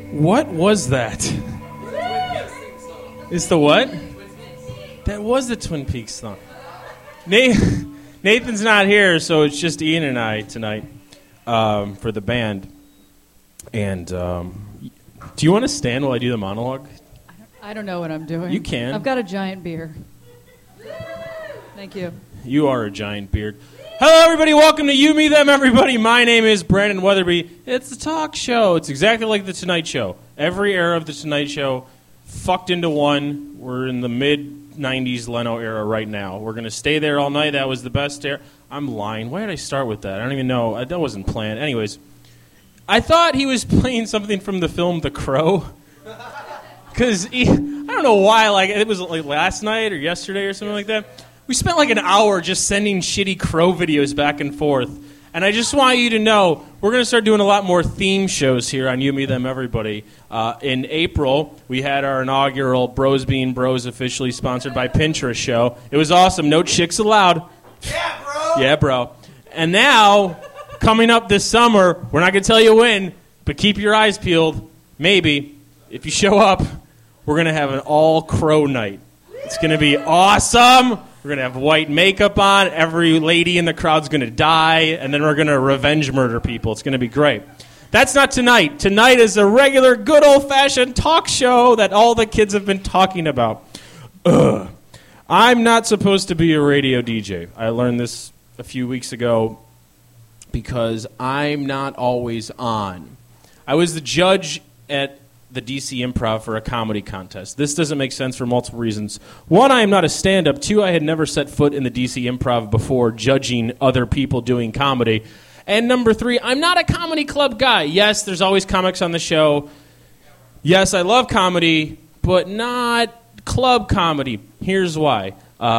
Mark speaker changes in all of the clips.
Speaker 1: What was that? It's the what? That was the Twin Peaks song. Nathan's not here, so it's just Ian and I tonight for the band. And do you want to stand while I do the monologue?
Speaker 2: I don't know what I'm doing.
Speaker 1: You can.
Speaker 2: I've got a giant beard. Thank you.
Speaker 1: You are a giant beard. Hello, everybody. Welcome to You, Me, Them, Everybody. My name is Brandon Weatherby. It's a talk show. It's exactly like The Tonight Show. Every era of The Tonight Show fucked into one. We're in the mid-'90s Leno era right now. We're going to stay there all night. That was the best era. I'm lying. Why did I start with that? I don't even know. That wasn't planned. Anyways, I thought he was playing something from the film The Crow. Because I don't know why. Like it was like last night or yesterday or something like that. We spent like an hour just sending shitty Crow videos back and forth. And I just want you to know, we're going to start doing a lot more theme shows here on You, Me, Them, Everybody. In April, we had our inaugural Bros Being Bros officially sponsored by Pinterest show. It was awesome. No chicks allowed.
Speaker 3: Yeah, bro.
Speaker 1: Yeah, bro. And now, coming up this summer, we're not going to tell you when, but keep your eyes peeled. Maybe, if you show up, we're going to have an all-Crow night. It's going to be awesome. We're going to have white makeup on. Every lady in the crowd's going to die. And then we're going to revenge murder people. It's going to be great. That's not tonight. Tonight is a regular, good old-fashioned talk show that all the kids have been talking about. Ugh. I'm not supposed to be a radio DJ. I learned this a few weeks ago because I'm not always on. I was the judge at the DC Improv for a comedy contest. This doesn't make sense for multiple reasons. One, I am not a stand-up. Two, I had never set foot in the DC Improv before judging other people doing comedy. And number three, I'm not a comedy club guy. Yes, there's always comics on the show. Yes, I love comedy, but not club comedy. Here's why.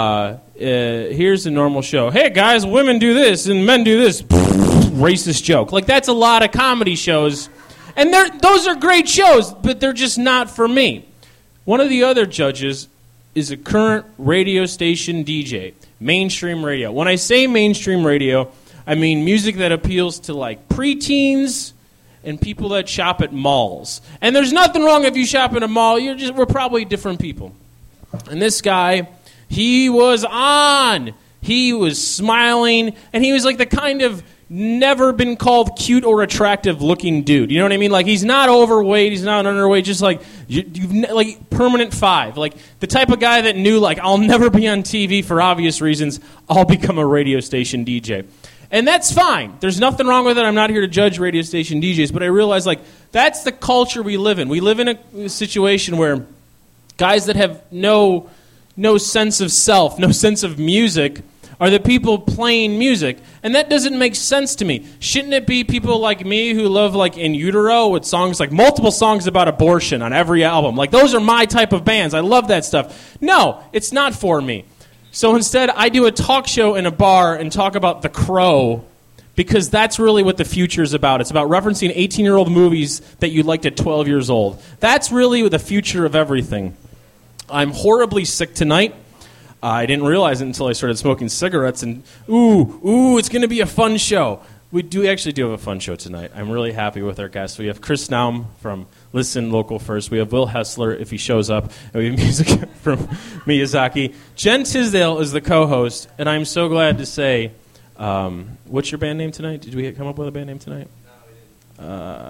Speaker 1: Here's a normal show. Hey, guys, women do this and men do this. Racist joke. Like, that's a lot of comedy shows. And those are great shows, but they're just not for me. One of the other judges is a current radio station DJ, mainstream radio. When I say mainstream radio, I mean music that appeals to like preteens and people that shop at malls. And there's nothing wrong if you shop at a mall. We're probably different people. And this guy, he was on. He was smiling, and he was like the kind of never been called cute or attractive looking dude. You know what I mean? Like, he's not overweight, he's not underweight, just like you've like permanent 5. Like the type of guy that knew, like, I'll never be on TV for obvious reasons. I'll become a radio station DJ. And that's fine. There's nothing wrong with it. I'm not here to judge radio station DJs, but I realize, like, that's the culture we live in. We live in a situation where guys that have no sense of self, no sense of music, are the people playing music. And that doesn't make sense to me. Shouldn't it be people like me who love, like, In Utero with songs, like multiple songs about abortion on every album? Like, those are my type of bands. I love that stuff. No, it's not for me. So instead, I do a talk show in a bar and talk about The Crow, because that's really what the future is about. It's about referencing 18-year-old movies that you liked at 12 years old. That's really the future of everything. I'm horribly sick tonight. I didn't realize it until I started smoking cigarettes, and it's going to be a fun show. We actually do have a fun show tonight. I'm really happy with our guests. We have Chris Naum from Listen Local First. We have Will Hessler, if he shows up. And we have music from Miyazaki. Jen Tisdale is the co-host, and I'm so glad to say, what's your band name tonight? Did we come up with a band name tonight? No,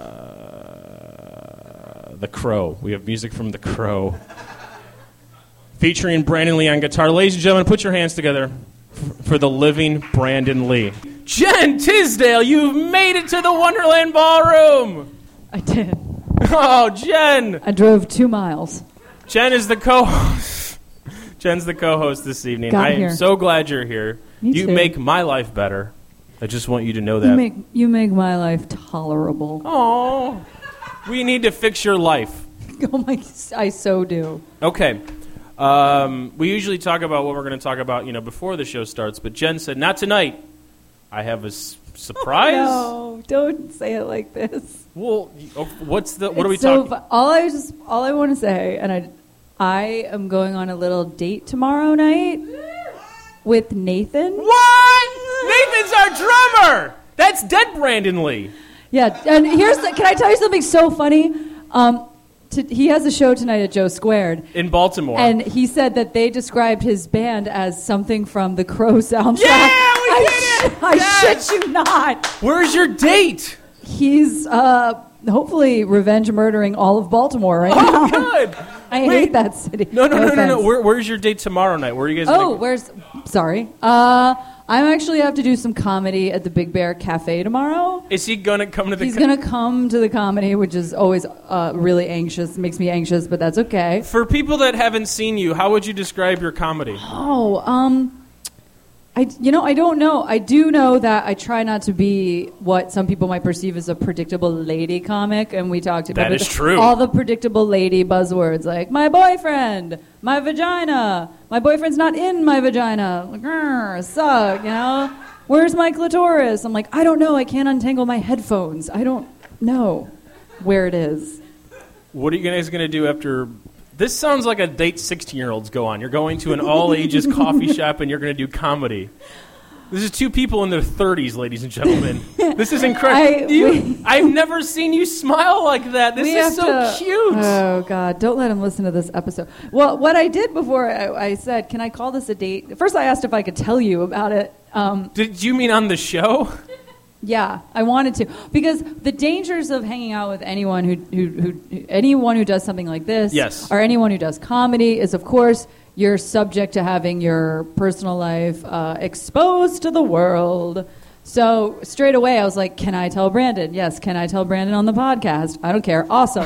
Speaker 1: we didn't. The Crow. We have music from The Crow. Featuring Brandon Lee on guitar. Ladies and gentlemen, put your hands together for the living Brandon Lee. Jen Tisdale, you've made it to the Wonderland Ballroom.
Speaker 2: I did.
Speaker 1: Oh, Jen.
Speaker 2: I drove 2 miles.
Speaker 1: Jen is the co-host. Jen's the co-host this evening. I am so glad you're here. You make my life better. I just want you to know that.
Speaker 2: You make my life tolerable.
Speaker 1: Oh, we need to fix your life.
Speaker 2: Oh my! I so do.
Speaker 1: Okay. We usually talk about what we're going to talk about, before the show starts. But Jen said, not tonight. I have a surprise.
Speaker 2: Oh, no, don't say it like this.
Speaker 1: Well, what are we talking?
Speaker 2: All I want to say, and I am going on a little date tomorrow night with Nathan.
Speaker 1: What? Nathan's our drummer. That's dead Brandon Lee.
Speaker 2: Yeah, and can I tell you something so funny? He has a show tonight at Joe Squared.
Speaker 1: In Baltimore.
Speaker 2: And he said that they described his band as something from the Crow soundtrack.
Speaker 1: Yeah, we did it!
Speaker 2: I shit you not.
Speaker 1: Where's your date?
Speaker 2: He's hopefully revenge murdering all of Baltimore right now.
Speaker 1: Oh, good.
Speaker 2: I hate that city.
Speaker 1: No.
Speaker 2: offense.
Speaker 1: Where's your date tomorrow night? Where are you guys
Speaker 2: Oh,
Speaker 1: gonna...
Speaker 2: sorry. I actually have to do some comedy at the Big Bear Cafe tomorrow.
Speaker 1: Is he going to come to the...
Speaker 2: He's going to come to the comedy, which is always really anxious. Makes me anxious, but that's okay.
Speaker 1: For people that haven't seen you, how would you describe your comedy?
Speaker 2: I don't know. I do know that I try not to be what some people might perceive as a predictable lady comic, and we talked about
Speaker 1: That is true.
Speaker 2: all the predictable lady buzzwords like my boyfriend, my vagina, my boyfriend's not in my vagina, like, suck, where's my clitoris? I'm like, I don't know. I can't untangle my headphones. I don't know where it is.
Speaker 1: What are you guys going to do after... This sounds like a date 16-year-olds go on. You're going to an all-ages coffee shop and you're going to do comedy. This is two people in their 30s, ladies and gentlemen. This is incredible. I've never seen you smile like that. This is so cute.
Speaker 2: Oh, God. Don't let him listen to this episode. Well, what I did before I said, can I call this a date? First, I asked if I could tell you about it.
Speaker 1: Did you mean on the show?
Speaker 2: Yeah, I wanted to, because the dangers of hanging out with anyone who does something like this,
Speaker 1: yes,
Speaker 2: or anyone who does comedy, is of course you're subject to having your personal life exposed to the world. So straight away, I was like, "Can I tell Brandon?" Yes, can I tell Brandon on the podcast? I don't care. Awesome.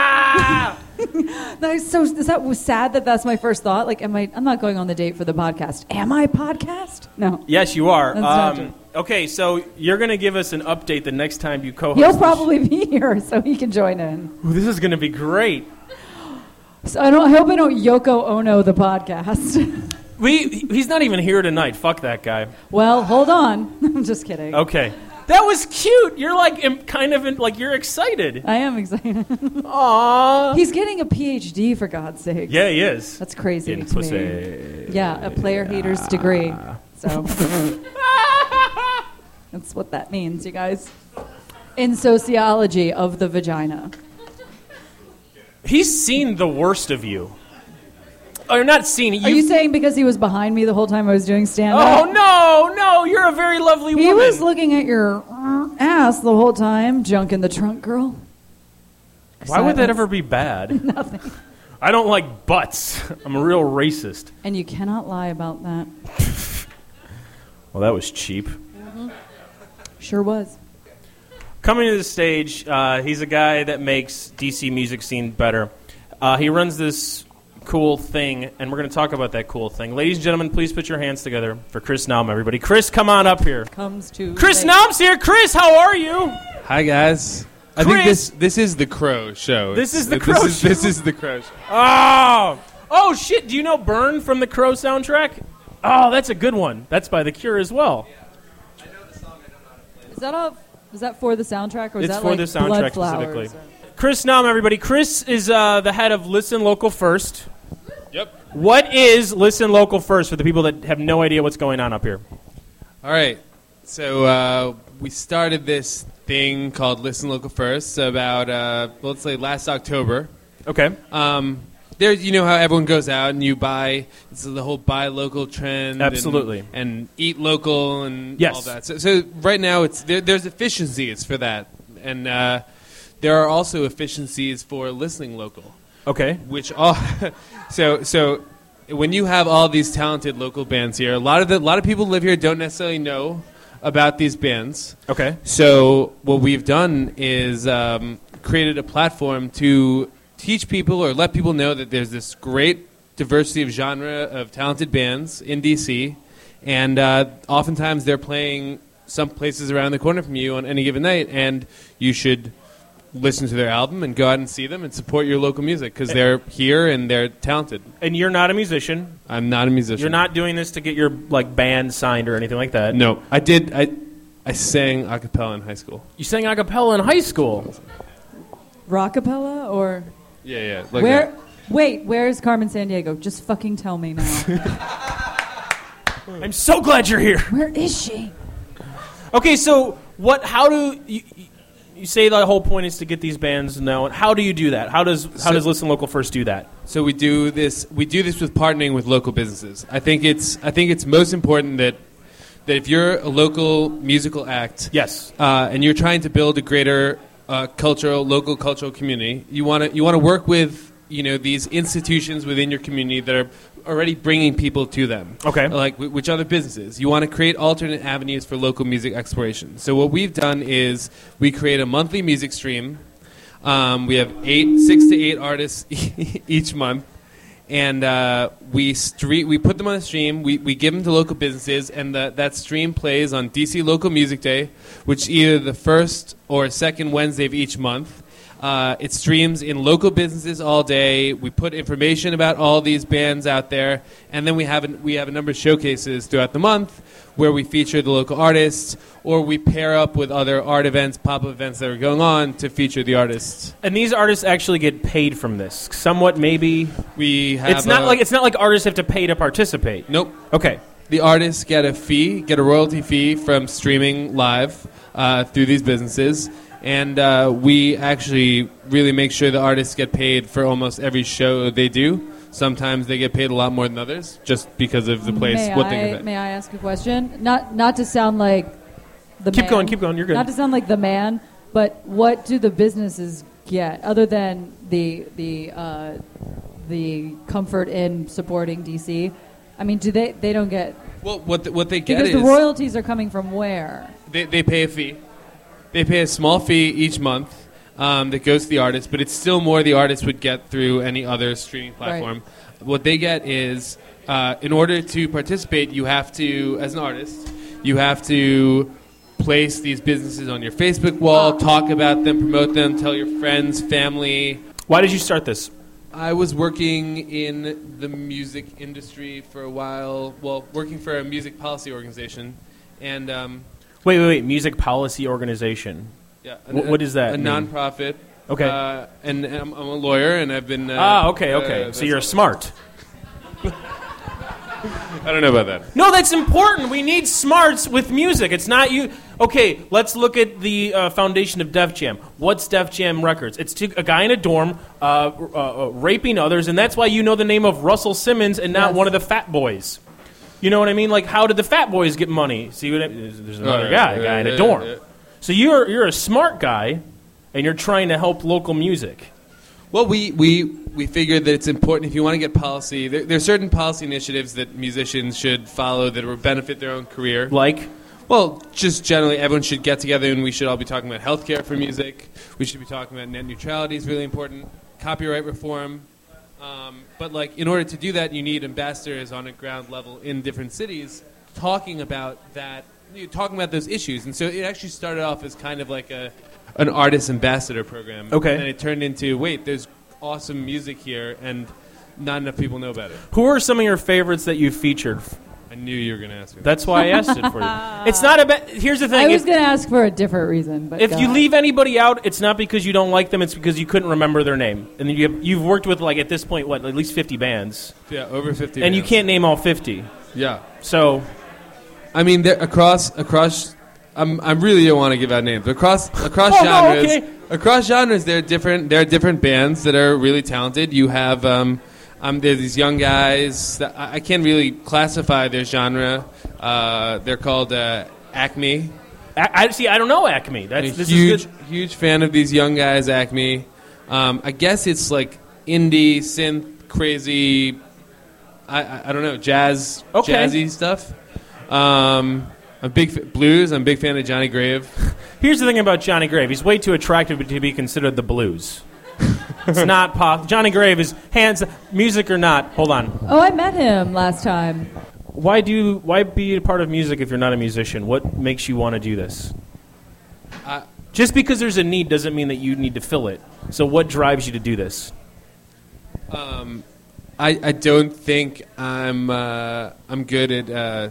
Speaker 2: Is that sad that that's my first thought? Like, I'm not going on the date for the podcast. Am I podcast? No.
Speaker 1: Yes, you are.
Speaker 2: That's not true.
Speaker 1: Okay, so you're going to give us an update the next time you co-host.
Speaker 2: He'll probably be here, so he can join in.
Speaker 1: Ooh, this is going to be great.
Speaker 2: So I hope I don't Yoko Ono the podcast.
Speaker 1: He's not even here tonight. Fuck that guy.
Speaker 2: Well, hold on. I'm just kidding.
Speaker 1: Okay. That was cute. You're like you're excited.
Speaker 2: I am excited.
Speaker 1: Aww.
Speaker 2: He's getting a PhD, for God's sake.
Speaker 1: Yeah, he is.
Speaker 2: That's crazy
Speaker 1: in
Speaker 2: to
Speaker 1: pussy.
Speaker 2: me. Yeah, a player hater's degree. So that's what that means, you guys. In sociology of the vagina.
Speaker 1: He's seen the worst of you. Or not seen it.
Speaker 2: Are you saying because he was behind me the whole time I was doing stand-up?
Speaker 1: Oh, no, you're a very lovely woman.
Speaker 2: He was looking at your ass the whole time. Junk in the trunk, girl.
Speaker 1: Why would that ever be bad?
Speaker 2: Nothing.
Speaker 1: I don't like butts. I'm a real racist.
Speaker 2: And you cannot lie about that.
Speaker 1: Well, that was cheap.
Speaker 2: Mm-hmm. Sure was.
Speaker 1: Coming to the stage, he's a guy that makes DC music scene better. He runs this cool thing, and we're going to talk about that cool thing. Ladies and gentlemen, please put your hands together for Chris Naum, everybody. Chris, come on up here. Chris Naum's here. Chris, how are you?
Speaker 3: Hi, guys. I think this is the Crow show.
Speaker 1: This is the Crow show?
Speaker 3: This is the Crow show.
Speaker 1: Oh, shit. Do you know Burn from the Crow soundtrack? Oh, that's a good one. That's by The Cure as well.
Speaker 3: I know the song. I don't know how to play it.
Speaker 2: Is that for the soundtrack, or is
Speaker 1: it's
Speaker 2: that
Speaker 1: for
Speaker 2: like
Speaker 1: the soundtrack
Speaker 2: Blood
Speaker 1: specifically? Chris Naum, everybody. Chris is the head of Listen Local First.
Speaker 3: Yep.
Speaker 1: What is Listen Local First for the people that have no idea what's going on up here?
Speaker 3: All right. So we started this thing called Listen Local First about, let's say, last October.
Speaker 1: Okay.
Speaker 3: There's, you know how everyone goes out and you buy, it's the whole buy local trend.
Speaker 1: Absolutely.
Speaker 3: And eat local and
Speaker 1: yes.
Speaker 3: all that. So right now there's efficiencies for that. And there are also efficiencies for listening local.
Speaker 1: Okay.
Speaker 3: Which all so when you have all these talented local bands here, a lot of people who live here don't necessarily know about these bands.
Speaker 1: Okay.
Speaker 3: So what we've done is created a platform to teach people or let people know that there's this great diversity of genre of talented bands in DC, and oftentimes they're playing some places around the corner from you on any given night, and you should listen to their album and go out and see them and support your local music because they're here and they're talented.
Speaker 1: And you're not a musician.
Speaker 3: I'm not a musician.
Speaker 1: You're not doing this to get your band signed or anything like that.
Speaker 3: No, I did. I sang a cappella in high school.
Speaker 1: You sang a cappella in high school.
Speaker 2: Rockapella or
Speaker 3: yeah,
Speaker 2: like where? That. Wait, where's Carmen Sandiego? Just fucking tell me now.
Speaker 1: I'm so glad you're here.
Speaker 2: Where is she?
Speaker 1: Okay, so how do you...
Speaker 4: you say the whole point is to get these bands known. How do you do that? How does Listen Local First do that?
Speaker 3: So we do this with partnering with local businesses. I think it's most important that if you're a local musical act,
Speaker 4: Yes.
Speaker 3: And you're trying to build a greater local cultural community, you want to work with these institutions within your community that are already bringing people to them.
Speaker 4: Okay.
Speaker 3: Like which other businesses. You want to create alternate avenues for local music exploration. So what we've done is we create a monthly music stream. We have 6 to 8 artists each month. And we put them on a stream. We give them to local businesses, and that stream plays on DC Local Music Day, which either the first or second Wednesday of each month. It streams in local businesses all day. We put information about all these bands out there, and then we have a number of showcases throughout the month where we feature the local artists, or we pair up with other art events, pop-up events that are going on to feature the artists.
Speaker 4: And these artists actually get paid from this, somewhat maybe.
Speaker 3: We have
Speaker 4: It's not like artists have to pay to participate.
Speaker 3: Nope.
Speaker 4: Okay.
Speaker 3: The artists get a royalty fee from streaming live through these businesses. And we actually really make sure the artists get paid for almost every show they do. Sometimes they get paid a lot more than others, just because of the place.
Speaker 2: May I ask a question? Not to sound like the
Speaker 4: Keep
Speaker 2: man.
Speaker 4: going. You're good.
Speaker 2: Not to sound like the man, but what do the businesses get other than the comfort in supporting DC? I mean, they don't get?
Speaker 3: Well, what they get
Speaker 2: because
Speaker 3: is
Speaker 2: the royalties are coming from where?
Speaker 3: They pay a fee. They pay a small fee each month that goes to the artist, but it's still more the artist would get through any other streaming platform. Right. What they get is, in order to participate, you have to, as an artist, you have to place these businesses on your Facebook wall, talk about them, promote them, tell your friends, family.
Speaker 4: Why did you start this?
Speaker 3: I was working in the music industry for a while, working for a music policy organization, and...
Speaker 4: Wait. Music policy organization.
Speaker 3: Yeah.
Speaker 4: What is that?
Speaker 3: A nonprofit.
Speaker 4: Okay.
Speaker 3: And I'm a lawyer, and I've been.
Speaker 4: Okay. So you're smart.
Speaker 3: I don't know about that.
Speaker 4: No, that's important. We need smarts with music. It's not you. Okay, let's look at the foundation of Def Jam. What's Def Jam Records? It's a guy in a dorm raping others, and that's why you know the name of Russell Simmons and not one of the Fat Boys. You know what I mean? Like, how did the Fat Boys get money? See, there's another guy in a dorm. Yeah. So you're a smart guy, and you're trying to help local music.
Speaker 3: Well, we figured that it's important if you want to get policy. There are certain policy initiatives that musicians should follow that will benefit their own career.
Speaker 4: Like?
Speaker 3: Well, just generally, everyone should get together, and we should all be talking about healthcare for music. We should be talking about net neutrality is really important. Copyright reform. But in order to do that, you need ambassadors on a ground level in different cities talking about that, talking about those issues. And so it actually started off as kind of like an artist ambassador program.
Speaker 4: Okay.
Speaker 3: And then it turned into, there's awesome music here, and not enough people know about it.
Speaker 4: Who are some of your favorites that you've featured?
Speaker 3: I knew you were going to ask me.
Speaker 4: That's why I asked it for you. It's not about... Here's the thing.
Speaker 2: I was going to ask for a different reason. But
Speaker 4: if you leave anybody out, it's not because you don't like them. It's because you couldn't remember their name. And you've worked with, at this point, at least 50 bands.
Speaker 3: Yeah, over 50
Speaker 4: And
Speaker 3: bands.
Speaker 4: you can't name all 50.
Speaker 3: Yeah.
Speaker 4: So...
Speaker 3: I mean, across... I really don't want to give out names. Across genres...
Speaker 4: No, okay.
Speaker 3: Across genres, there are different bands that are really talented. You have... there's these young guys that I can't really classify their genre. They're called Acme.
Speaker 4: I don't know Acme.
Speaker 3: This is good. Huge fan of these young guys, Acme. I guess it's like indie, synth, crazy. I don't know, jazzy stuff. I'm blues. I'm a big fan of Johnny Grave.
Speaker 4: Here's the thing about Johnny Grave. He's way too attractive to be considered the blues. It's not pop. Johnny Grave is hands music or not. Hold on.
Speaker 2: Oh, I met him last time.
Speaker 4: Why be a part of music if you're not a musician? What makes you want to do this? Just because there's a need doesn't mean that you need to fill it. So what drives you to do this?
Speaker 3: I don't think I'm good at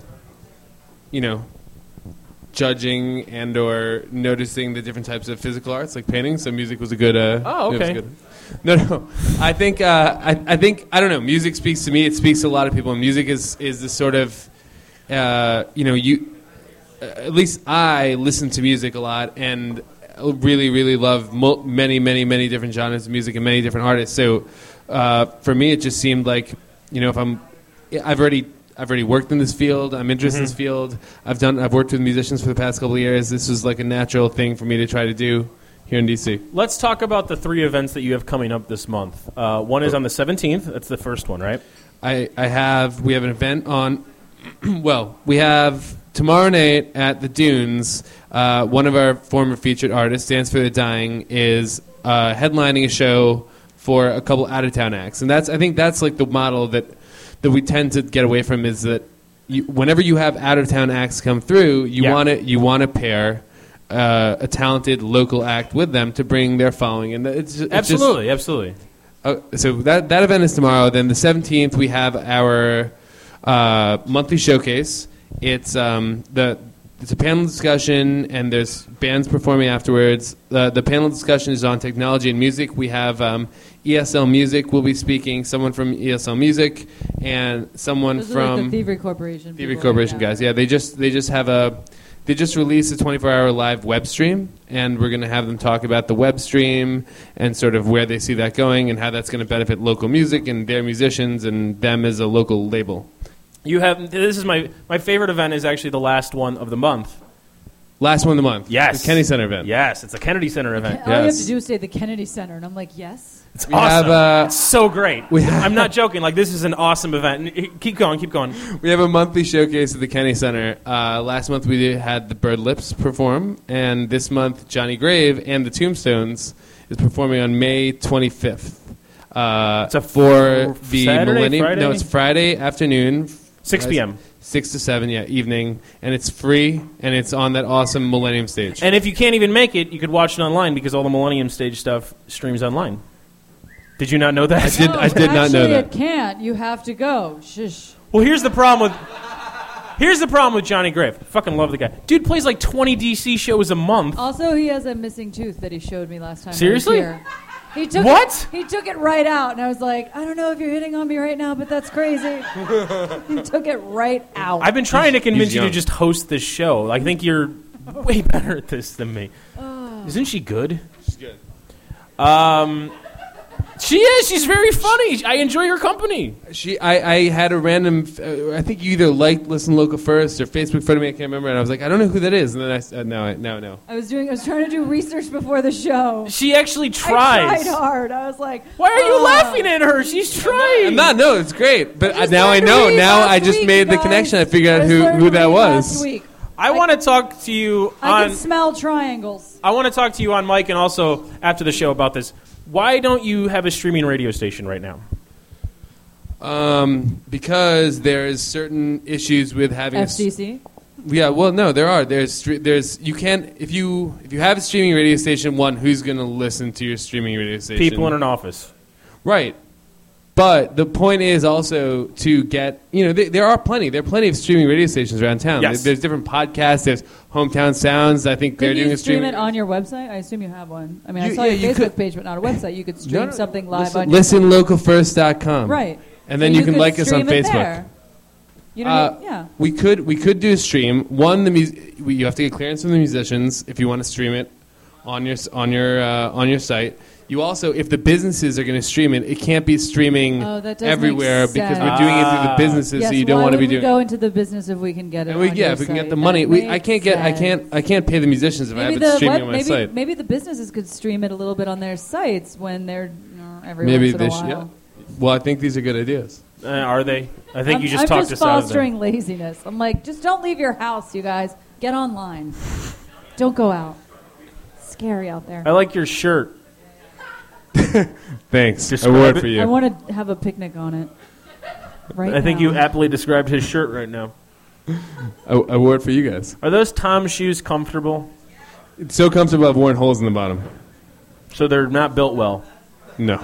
Speaker 3: judging and or noticing the different types of physical arts like painting. So music was a good.
Speaker 4: Okay.
Speaker 3: No. I think I don't know. Music speaks to me. It speaks to a lot of people. And music is the sort of at least I listen to music a lot, and really, really love many, many, many different genres of music and many different artists. So for me, it just seemed like, if I've already worked in this field. I'm interested in this field. I've worked with musicians for the past couple of years. This was like a natural thing for me to try to do here in DC.
Speaker 4: Let's talk about the 3 events that you have coming up this month. One is on the 17th. That's the first one, right?
Speaker 3: We have an event on, we have tomorrow night at the Dunes. One of our former featured artists, Dance for the Dying, is headlining a show for a couple out-of-town acts. And I think that's like the model that we tend to get away from, is that whenever you have out-of-town acts come through, you want to pair a talented local act with them to bring their following. And
Speaker 4: absolutely.
Speaker 3: So that event is tomorrow. Then the 17th, we have our monthly showcase. It's it's a panel discussion, and there's bands performing afterwards. The panel discussion is on technology and music. We have ESL Music will be speaking, someone from ESL Music, and someone
Speaker 2: Those
Speaker 3: from
Speaker 2: are like the Thievery Corporation.
Speaker 3: Thievery Corporation guys. Yeah, they just released a 24-hour live web stream, and we're going to have them talk about the web stream and sort of where they see that going and how that's going to benefit local music and their musicians and them as a local label.
Speaker 4: This is my favorite event is actually the last one of the month.
Speaker 3: Last one of the month.
Speaker 4: Yes.
Speaker 3: The Kennedy Center event.
Speaker 4: Yes, it's a Kennedy Center event.
Speaker 2: All you have to do is say the Kennedy Center, and I'm like, yes.
Speaker 4: It's awesome. It's so great. I'm not joking. Like, this is an awesome event. Keep going.
Speaker 3: We have a monthly showcase at the Kennedy Center. Last month we had the Bird Lips perform, and this month Johnny Grave and the Tombstones is performing on May 25th.
Speaker 4: It's a
Speaker 3: for the
Speaker 4: Saturday,
Speaker 3: Millennium.
Speaker 4: Friday?
Speaker 3: No, it's Friday afternoon.
Speaker 4: 6 p.m.
Speaker 3: 6 to 7, evening. And it's free, and it's on that awesome Millennium stage.
Speaker 4: And if you can't even make it, you could watch it online because all the Millennium stage stuff streams online. Did you not know that?
Speaker 3: I did not know that.
Speaker 2: Actually, it can't. You have to go. Shush.
Speaker 4: Well, here's the problem with Johnny Grave. I fucking love the guy. Dude plays like 20 DC shows a month.
Speaker 2: Also, he has a missing tooth that he showed me last time.
Speaker 4: Seriously?
Speaker 2: He took
Speaker 4: What?
Speaker 2: He took it right out, and I was like, I don't know if you're hitting on me right now, but that's crazy. He took it right out.
Speaker 4: I've been trying to convince
Speaker 3: he's
Speaker 4: you to
Speaker 3: young.
Speaker 4: just host this show. I think you're way better at this than me. Isn't she good?
Speaker 3: She's good.
Speaker 4: She is. She's very funny. I enjoy her company.
Speaker 3: I had a random. I think you either liked Listen Local First or Facebook friend of me. I can't remember. And I was like, I don't know who that is. And then I said, now I know.
Speaker 2: I was trying to do research before the show.
Speaker 4: She actually
Speaker 2: I
Speaker 4: tries.
Speaker 2: tried hard. I was like,
Speaker 4: Why are you laughing at her? She's trying.
Speaker 3: No, it's great. But
Speaker 2: just
Speaker 3: now I
Speaker 2: learned to
Speaker 3: know.
Speaker 2: read
Speaker 3: Now
Speaker 2: last
Speaker 3: I just
Speaker 2: week,
Speaker 3: made the
Speaker 2: guys.
Speaker 3: connection. I figured out
Speaker 2: I just learned
Speaker 3: who
Speaker 2: to
Speaker 3: that
Speaker 2: read
Speaker 3: was.
Speaker 2: last week.
Speaker 4: I want to talk to you
Speaker 2: I
Speaker 4: on.
Speaker 2: can smell triangles.
Speaker 4: I want to talk to you on mic and also after the show about this. Why don't you have a streaming radio station right now?
Speaker 3: Because there's certain issues with having
Speaker 2: FCC?
Speaker 3: Yeah, well, no, there are. There's you can't if you have a streaming radio station. One, who's going to listen to your streaming radio station?
Speaker 4: People in an office.
Speaker 3: Right. But the point is also to get, there are plenty of streaming radio stations around town.
Speaker 4: Yes.
Speaker 3: There's different podcasts. There's Hometown Sounds. I think they're
Speaker 2: Could
Speaker 3: doing
Speaker 2: you
Speaker 3: a
Speaker 2: stream
Speaker 3: streaming.
Speaker 2: it on your website? I assume you have one. I mean, I
Speaker 3: You-
Speaker 2: saw
Speaker 3: yeah,
Speaker 2: your
Speaker 3: you
Speaker 2: Facebook
Speaker 3: could-
Speaker 2: page, but not a website. You could stream
Speaker 3: No,
Speaker 2: something live on your
Speaker 3: ListenLocalFirst.com.
Speaker 2: Right.
Speaker 3: And then
Speaker 2: So
Speaker 3: you can
Speaker 2: could
Speaker 3: like us on
Speaker 2: stream it
Speaker 3: Facebook.
Speaker 2: there. You don't yeah.
Speaker 3: We could do a stream. One, you have to get clearance from the musicians if you want to stream it on your site. You also, if the businesses are going to stream it, it can't be streaming
Speaker 2: Oh, that does
Speaker 3: everywhere
Speaker 2: make
Speaker 3: because
Speaker 2: sense.
Speaker 3: we're doing it through the businesses,
Speaker 2: Yes,
Speaker 3: so you don't
Speaker 2: why
Speaker 3: want to be
Speaker 2: would we
Speaker 3: doing.
Speaker 2: go into the business if we can get it
Speaker 3: And
Speaker 2: on your
Speaker 3: if we can get
Speaker 2: site?
Speaker 3: the
Speaker 2: That
Speaker 3: money, I
Speaker 2: makes
Speaker 3: can't pay the musicians if I have it streaming on my site.
Speaker 2: Maybe the businesses could stream it a little bit on their sites when they're every
Speaker 3: Maybe
Speaker 2: once in
Speaker 3: they
Speaker 2: a
Speaker 3: should.
Speaker 2: while.
Speaker 3: Yeah. Well, I think these are good ideas.
Speaker 4: Are they? I think you just
Speaker 2: I'm
Speaker 4: talked
Speaker 2: just
Speaker 4: us out of them.
Speaker 2: fostering laziness. I'm like, just don't leave your house, you guys. Get online. Don't go out. It's scary out there.
Speaker 4: I like your shirt.
Speaker 3: Thanks.
Speaker 4: Describe
Speaker 3: Award
Speaker 4: it.
Speaker 3: for you.
Speaker 2: I want to have a picnic on it. Right
Speaker 4: I think
Speaker 2: now.
Speaker 4: you aptly described his shirt right now.
Speaker 3: Award for you guys.
Speaker 4: Are those Tom shoes comfortable?
Speaker 3: It's so comfortable I've worn holes in the bottom.
Speaker 4: So they're not built well.
Speaker 3: No.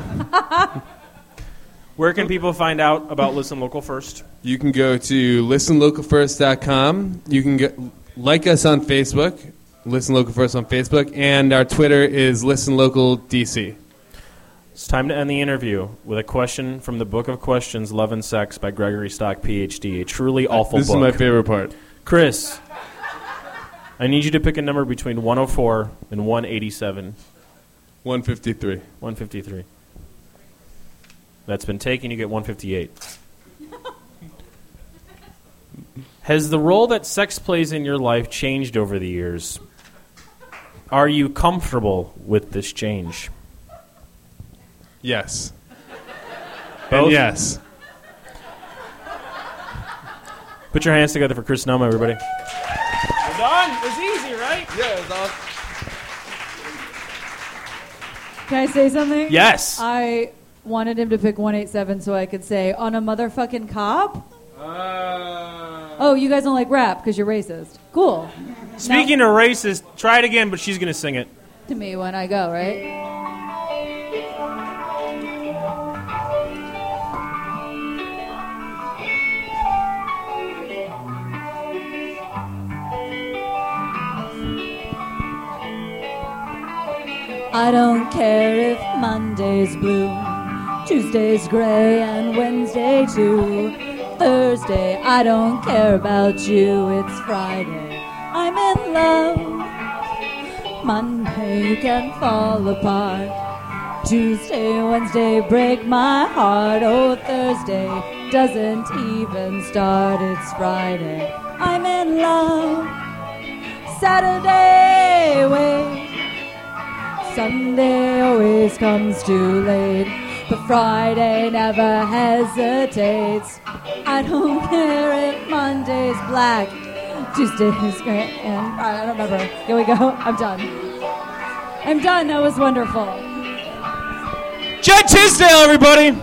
Speaker 4: Where can people find out about Listen Local First?
Speaker 3: You can go to listenlocalfirst.com. You can like us on Facebook, Listen Local First on Facebook, and our Twitter is ListenLocalDC.
Speaker 4: It's time to end the interview with a question from the Book of Questions, Love and Sex by Gregory Stock, Ph.D. A truly awful
Speaker 3: This
Speaker 4: book.
Speaker 3: is my favorite part.
Speaker 4: Chris, I need you to pick a number between 104 and 187.
Speaker 3: 153.
Speaker 4: 153. That's been taken. You get 158. Has the role that sex plays in your life changed over the years? Are you comfortable with this change?
Speaker 3: Yes.
Speaker 4: Both?
Speaker 3: And yes.
Speaker 4: Put your hands together for Chris Noma, everybody. We're done. It was easy, right?
Speaker 3: Yeah, it was awesome.
Speaker 2: Can I say something?
Speaker 4: Yes.
Speaker 2: I wanted him to pick 187 so I could say, on a motherfucking cop? Oh, you guys don't like rap because you're racist. Cool.
Speaker 4: Speaking of racist, try it again, but she's going to sing it.
Speaker 2: To me when I go, right? I don't care if Monday's blue, Tuesday's gray, and Wednesday too. Thursday, I don't care about you, it's Friday, I'm in love. Monday, you can fall apart. Tuesday, Wednesday, break my heart. Oh, Thursday doesn't even start, it's Friday, I'm in love. Saturday, wait. Sunday always comes too late, but Friday never hesitates. I don't care if Monday's black, Tuesday's gray, and I don't remember. Here we go. I'm done. I'm done. That was wonderful.
Speaker 4: Judd Tisdale, everybody.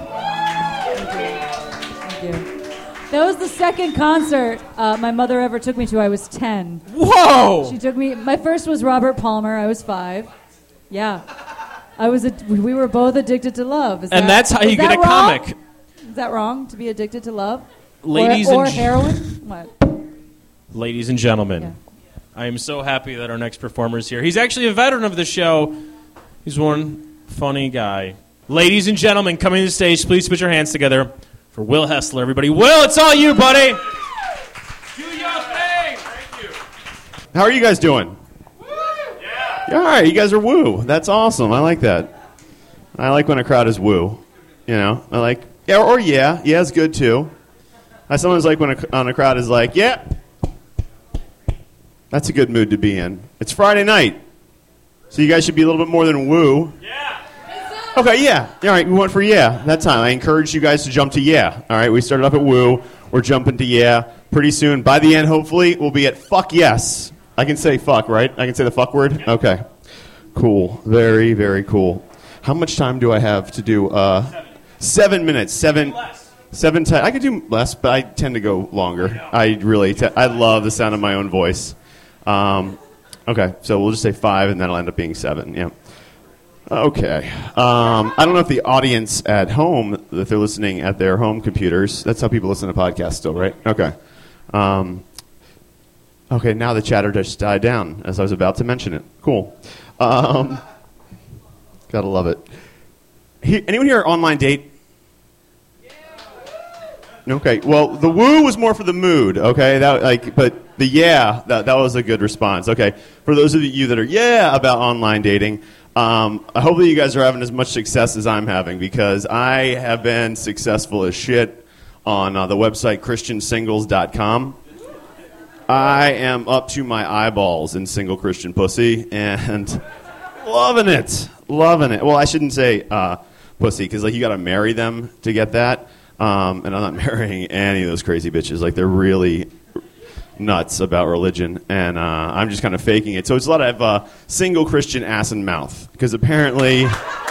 Speaker 2: Thank you. That was the second concert my mother ever took me to. I was 10.
Speaker 4: Whoa.
Speaker 2: She took me. My first was Robert Palmer. I was 5. Yeah, we were both addicted to love.
Speaker 4: And that's how you get a
Speaker 2: wrong?
Speaker 4: comic.
Speaker 2: Is that wrong to be addicted to love?
Speaker 4: Ladies
Speaker 2: or
Speaker 4: and
Speaker 2: heroin? What?
Speaker 4: Ladies and gentlemen,
Speaker 2: Yeah.
Speaker 4: I am so happy that our next performer is here. He's actually a veteran of the show. He's one funny guy. Ladies and gentlemen, coming to the stage, please put your hands together for Will Hessler, everybody. Will, it's all you, buddy. Do your thing. Thank you.
Speaker 5: How are you guys doing? Yeah, all right, you guys are woo. That's awesome. I like that. I like when a crowd is woo. You know, I like, yeah, or yeah. Yeah is good too. I sometimes like when a crowd is like, yeah. That's a good mood to be in. It's Friday night, so you guys should be a little bit more than woo.
Speaker 4: Yeah.
Speaker 5: Okay, yeah. All right, we went for yeah that time. I encourage you guys to jump to yeah. All right, we started up at woo. We're jumping to yeah. Pretty soon, by the end, hopefully, we'll be at fuck yes. I can say fuck, right? I can say the fuck word? Okay. Cool. Very, very cool. How much time do I have to do? 7 minutes. Seven I could do less, but I tend to go longer. I really I love the sound of my own voice. Okay, so we'll just say 5, and that'll end up being 7. Yeah. Okay. I don't know if the audience at home, if they're listening at their home computers, that's how people listen to podcasts still, right? Okay. Okay, now the chatter just died down as I was about to mention it. Cool. Gotta love it. Anyone here online date? Okay, well, the woo was more for the mood, okay? But the yeah, that was a good response. Okay, for those of you that are yeah about online dating, I hope that you guys are having as much success as I'm having, because I have been successful as shit on the website christiansingles.com. I am up to my eyeballs in single Christian pussy and loving it. Well, I shouldn't say pussy, because you got to marry them to get that. And I'm not marrying any of those crazy bitches. They're really nuts about religion, and I'm just kind of faking it. So it's a lot of single Christian ass and mouth, because apparently,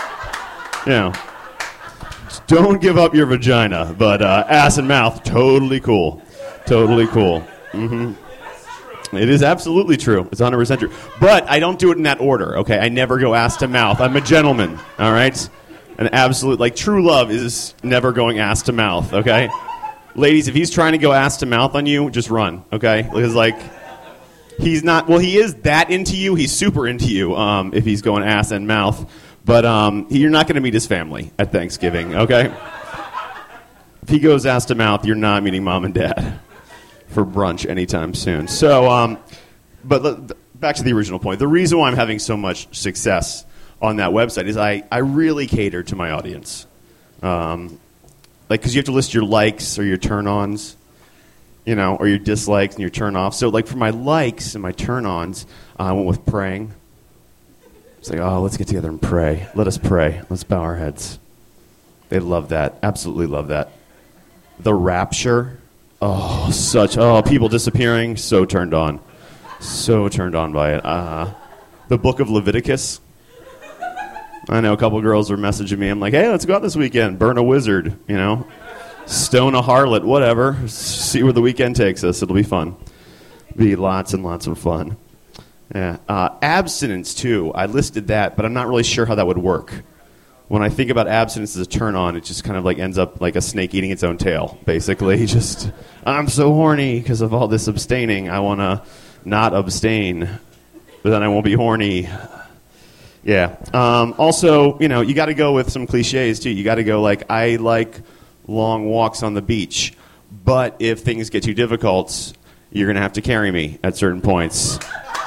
Speaker 5: don't give up your vagina, but ass and mouth, totally cool. Totally cool. Mm-hmm. It is absolutely true. It's 100% true. But I don't do it in that order, okay? I never go ass to mouth. I'm a gentleman, all right? An absolute, true love is never going ass to mouth, okay? Ladies, if he's trying to go ass to mouth on you, just run, okay? Because, he's not, well, he is that into you. He's super into you if he's going ass and mouth. But you're not going to meet his family at Thanksgiving, okay? If he goes ass to mouth, you're not meeting mom and dad for brunch anytime soon. So, back to the original point. The reason why I'm having so much success on that website is I really cater to my audience. Because you have to list your likes or your turn-ons, or your dislikes and your turn-offs. So, for my likes and my turn-ons, I went with praying. It's like, oh, let's get together and pray. Let us pray. Let's bow our heads. They love that. Absolutely love that. The rapture. People disappearing. So turned on. So turned on by it. The book of Leviticus. I know a couple girls are messaging me. I'm like, hey, let's go out this weekend. Burn a wizard, Stone a harlot, whatever. See where the weekend takes us. It'll be fun. Be lots and lots of fun. Yeah. Abstinence, too. I listed that, but I'm not really sure how that would work. When I think about abstinence as a turn-on, it just kind of ends up like a snake eating its own tail, basically. Just, I'm so horny because of all this abstaining. I want to not abstain, but then I won't be horny. Yeah. Also, you got to go with some cliches, too. You got to go I like long walks on the beach, but if things get too difficult, you're going to have to carry me at certain points.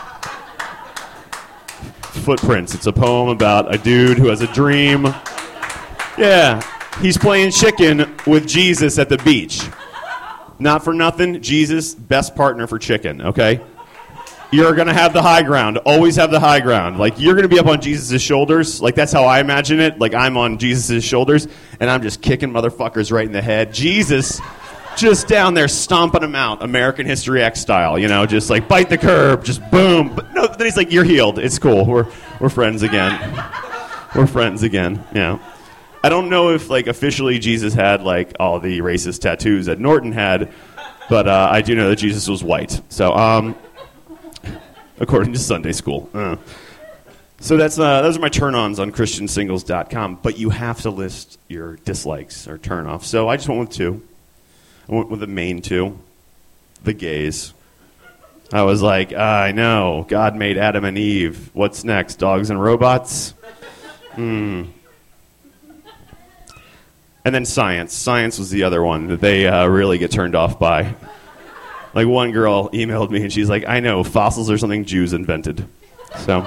Speaker 5: Footprints. It's a poem about a dude who has a dream. Yeah, he's playing chicken with Jesus at the beach. Not for nothing, Jesus, best partner for chicken, okay? You're going to have the high ground. Always have the high ground. You're going to be up on Jesus' shoulders. That's how I imagine it. I'm on Jesus' shoulders, and I'm just kicking motherfuckers right in the head. Jesus just down there stomping them out, American History X style, just bite the curb, just boom. But no, then he's like, you're healed. It's cool. We're friends again. We're friends again. Yeah. I don't know if officially Jesus had all the racist tattoos that Norton had, but I do know that Jesus was white. So according to Sunday school. So those are my turn-ons on ChristianSingles.com, but you have to list your dislikes or turn-offs. So I just went with 2. I went with the main 2, the gays. I was like, I know, God made Adam and Eve. What's next, dogs and robots? And then science. Science was the other one that they really get turned off by. One girl emailed me, and she's like, I know, fossils are something Jews invented. So,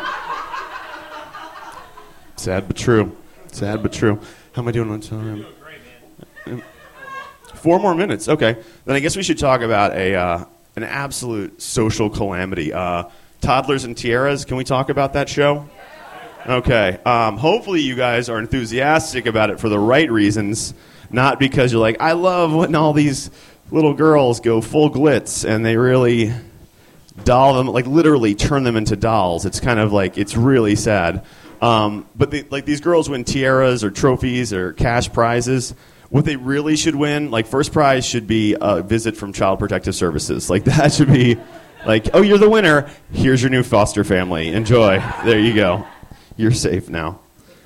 Speaker 5: sad but true. Sad but true. How am I doing on time? 4 more minutes. Okay. Then I guess we should talk about an absolute social calamity. Toddlers and Tiaras. Can we talk about that show? Okay. Hopefully you guys are enthusiastic about it for the right reasons, not because you're like, I love when all these little girls go full glitz and they really doll them, literally turn them into dolls. It's kind of it's really sad. But these girls win tiaras or trophies or cash prizes. What they really should win, first prize should be a visit from Child Protective Services. That should be oh, you're the winner. Here's your new foster family. Enjoy. There you go. You're safe now.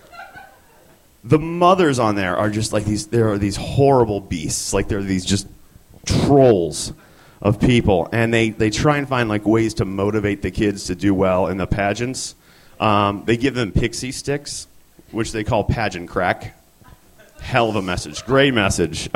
Speaker 5: The mothers on there are just there are these horrible beasts. They're these just trolls of people. And they try and find ways to motivate the kids to do well in the pageants. They give them pixie sticks, which they call pageant crack. Hell of a message. Great message.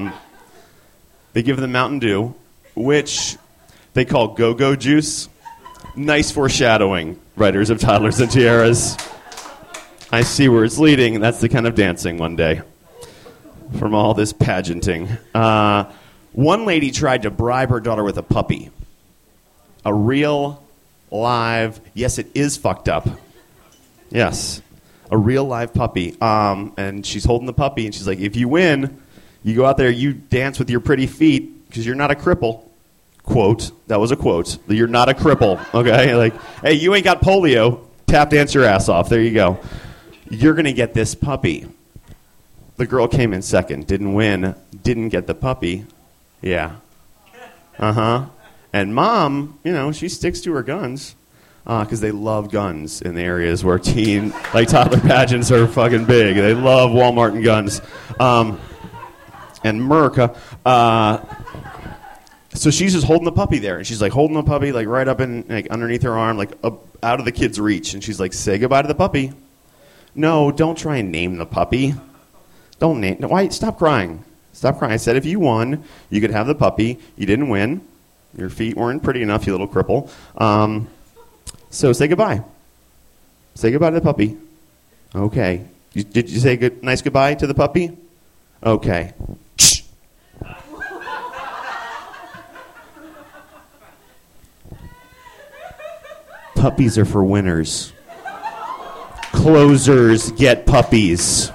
Speaker 5: They give them Mountain Dew, which they call go-go juice. Nice foreshadowing, writers of Toddlers and Tiaras. I see where it's leading. That's the kind of dancing one day from all this pageanting. One lady tried to bribe her daughter with a puppy. A real, live, yes, it is fucked up. Yes. A real live puppy. And she's holding the puppy, and she's like, if you win, you go out there, you dance with your pretty feet, because you're not a cripple. Quote. That was a quote. You're not a cripple, okay? Hey, you ain't got polio. Tap dance your ass off. There you go. You're going to get this puppy. The girl came in second, didn't win, didn't get the puppy. Yeah. Uh-huh. And mom, she sticks to her guns. Because they love guns in the areas where toddler pageants are fucking big. They love Walmart and guns. And Merca. So she's just holding the puppy there. And she's holding the puppy right up in, underneath her arm, out of the kid's reach. And she's like, say goodbye to the puppy. No, don't try and name the puppy. Don't name. Why? Stop crying. Stop crying. I said if you won, you could have the puppy. You didn't win. Your feet weren't pretty enough, you little cripple. So say goodbye. Say goodbye to the puppy. Okay. Did you say nice goodbye to the puppy? Okay. Puppies are for winners. Closers get puppies.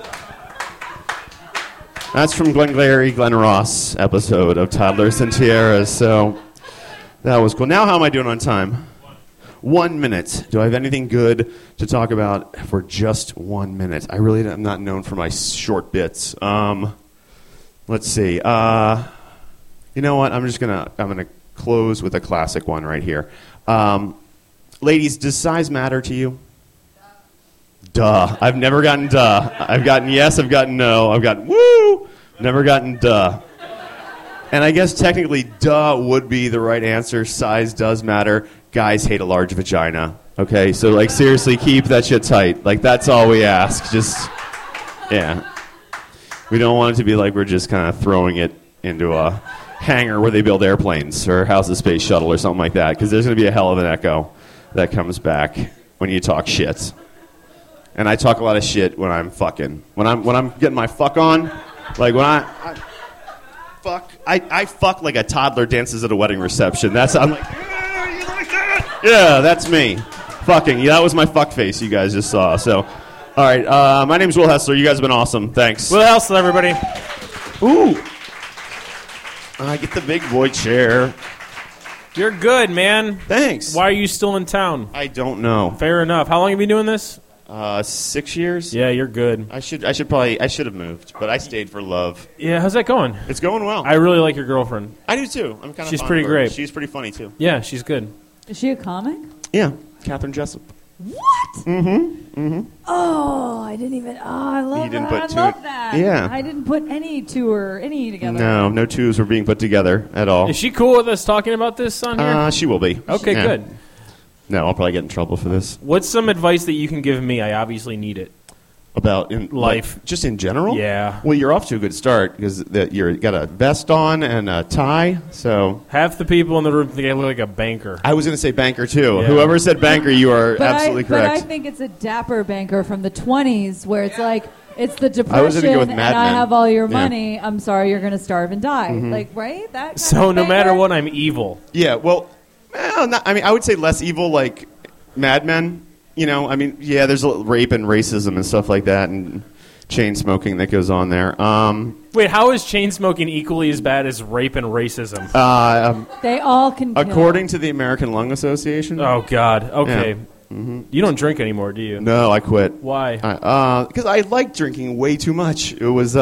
Speaker 5: That's from Glengarry Glen Ross episode of Toddlers and Tiaras. So that was cool. Now how am I doing on time? 1 minute. Do I have anything good to talk about for just 1 minute? I really am not known for my short bits. Let's see. You know what? I'm gonna close with a classic one right here. Ladies, does size matter to you? Duh. I've never gotten duh. I've gotten yes, I've gotten no, I've gotten woo, never gotten duh. And I guess technically duh would be the right answer. Size does matter. Guys hate a large vagina. Okay, so like seriously, keep that shit tight. Like that's all we ask. Just, yeah. We don't want it to be like we're just kind of throwing it into a hangar where they build airplanes or house a space shuttle or something like that, because there's going to be a hell of an echo that comes back when you talk shit. And I talk a lot of shit when I'm fucking. When I'm getting my fuck on, like when I fuck like a toddler dances at a wedding reception. I'm like, yeah, you like that? Yeah, that's me. Fucking. Yeah, that was my fuck face you guys just saw. So, all right. My name's Will Hessler. You guys have been awesome. Thanks.
Speaker 4: Will Hessler, everybody.
Speaker 5: Ooh. I get the big boy chair.
Speaker 4: You're good, man.
Speaker 5: Thanks.
Speaker 4: Why are you still in town?
Speaker 5: I don't know.
Speaker 4: Fair enough. How long have you been doing this?
Speaker 5: 6 years.
Speaker 4: Yeah, you're good.
Speaker 5: I should have moved, but I stayed for love.
Speaker 4: Yeah, how's that going?
Speaker 5: It's going well.
Speaker 4: I really like your girlfriend.
Speaker 5: I do too. I'm kind of.
Speaker 4: She's pretty great.
Speaker 5: She's pretty funny too.
Speaker 4: Yeah, she's good.
Speaker 2: Is she a comic?
Speaker 5: Yeah, Catherine Jessup.
Speaker 2: What?
Speaker 5: Mm-hmm.
Speaker 2: Oh, I didn't even. Oh, I love
Speaker 5: You didn't
Speaker 2: that.
Speaker 5: put
Speaker 2: I
Speaker 5: two
Speaker 2: love
Speaker 5: it-
Speaker 2: that.
Speaker 5: Yeah.
Speaker 2: I didn't put any together.
Speaker 5: No twos were being put together at all.
Speaker 4: Is she cool with us talking about this on here?
Speaker 5: She will be.
Speaker 4: Okay,
Speaker 5: Yeah.
Speaker 4: good.
Speaker 5: No, I'll probably get in trouble for this.
Speaker 4: What's some advice that you can give me? I obviously need it.
Speaker 5: About in
Speaker 4: Life.
Speaker 5: like, just in general.
Speaker 4: Yeah.
Speaker 5: Well, you're off to a good start because you got a vest on and a tie. So
Speaker 4: Half the people in the room think I look like a banker.
Speaker 5: I was going to say banker too.
Speaker 4: Yeah.
Speaker 5: Whoever said banker, you are absolutely
Speaker 2: But
Speaker 5: correct.
Speaker 2: I think it's a dapper banker from the 20s where it's like, it's the
Speaker 5: I was
Speaker 2: depression
Speaker 5: gonna go with
Speaker 2: and
Speaker 5: Mad
Speaker 2: I
Speaker 5: Men.
Speaker 2: have all your
Speaker 5: Yeah.
Speaker 2: money. I'm sorry, you're going to starve and die.
Speaker 5: Mm-hmm.
Speaker 2: Like, right? That kind
Speaker 4: So
Speaker 2: of
Speaker 4: no matter
Speaker 2: banker?
Speaker 4: what, I'm evil.
Speaker 5: Yeah, well, I would say less evil like Mad Men. You know, I mean, yeah, there's rape and racism and stuff like that and chain smoking that goes on there.
Speaker 4: Wait, how is chain smoking equally as bad as rape and racism?
Speaker 2: They all can kill.
Speaker 5: According to the American Lung Association.
Speaker 4: Oh, God. Okay.
Speaker 5: Yeah.
Speaker 4: You don't drink anymore, do you?
Speaker 5: No, I quit.
Speaker 4: Why?
Speaker 5: Because I liked drinking way too much. It was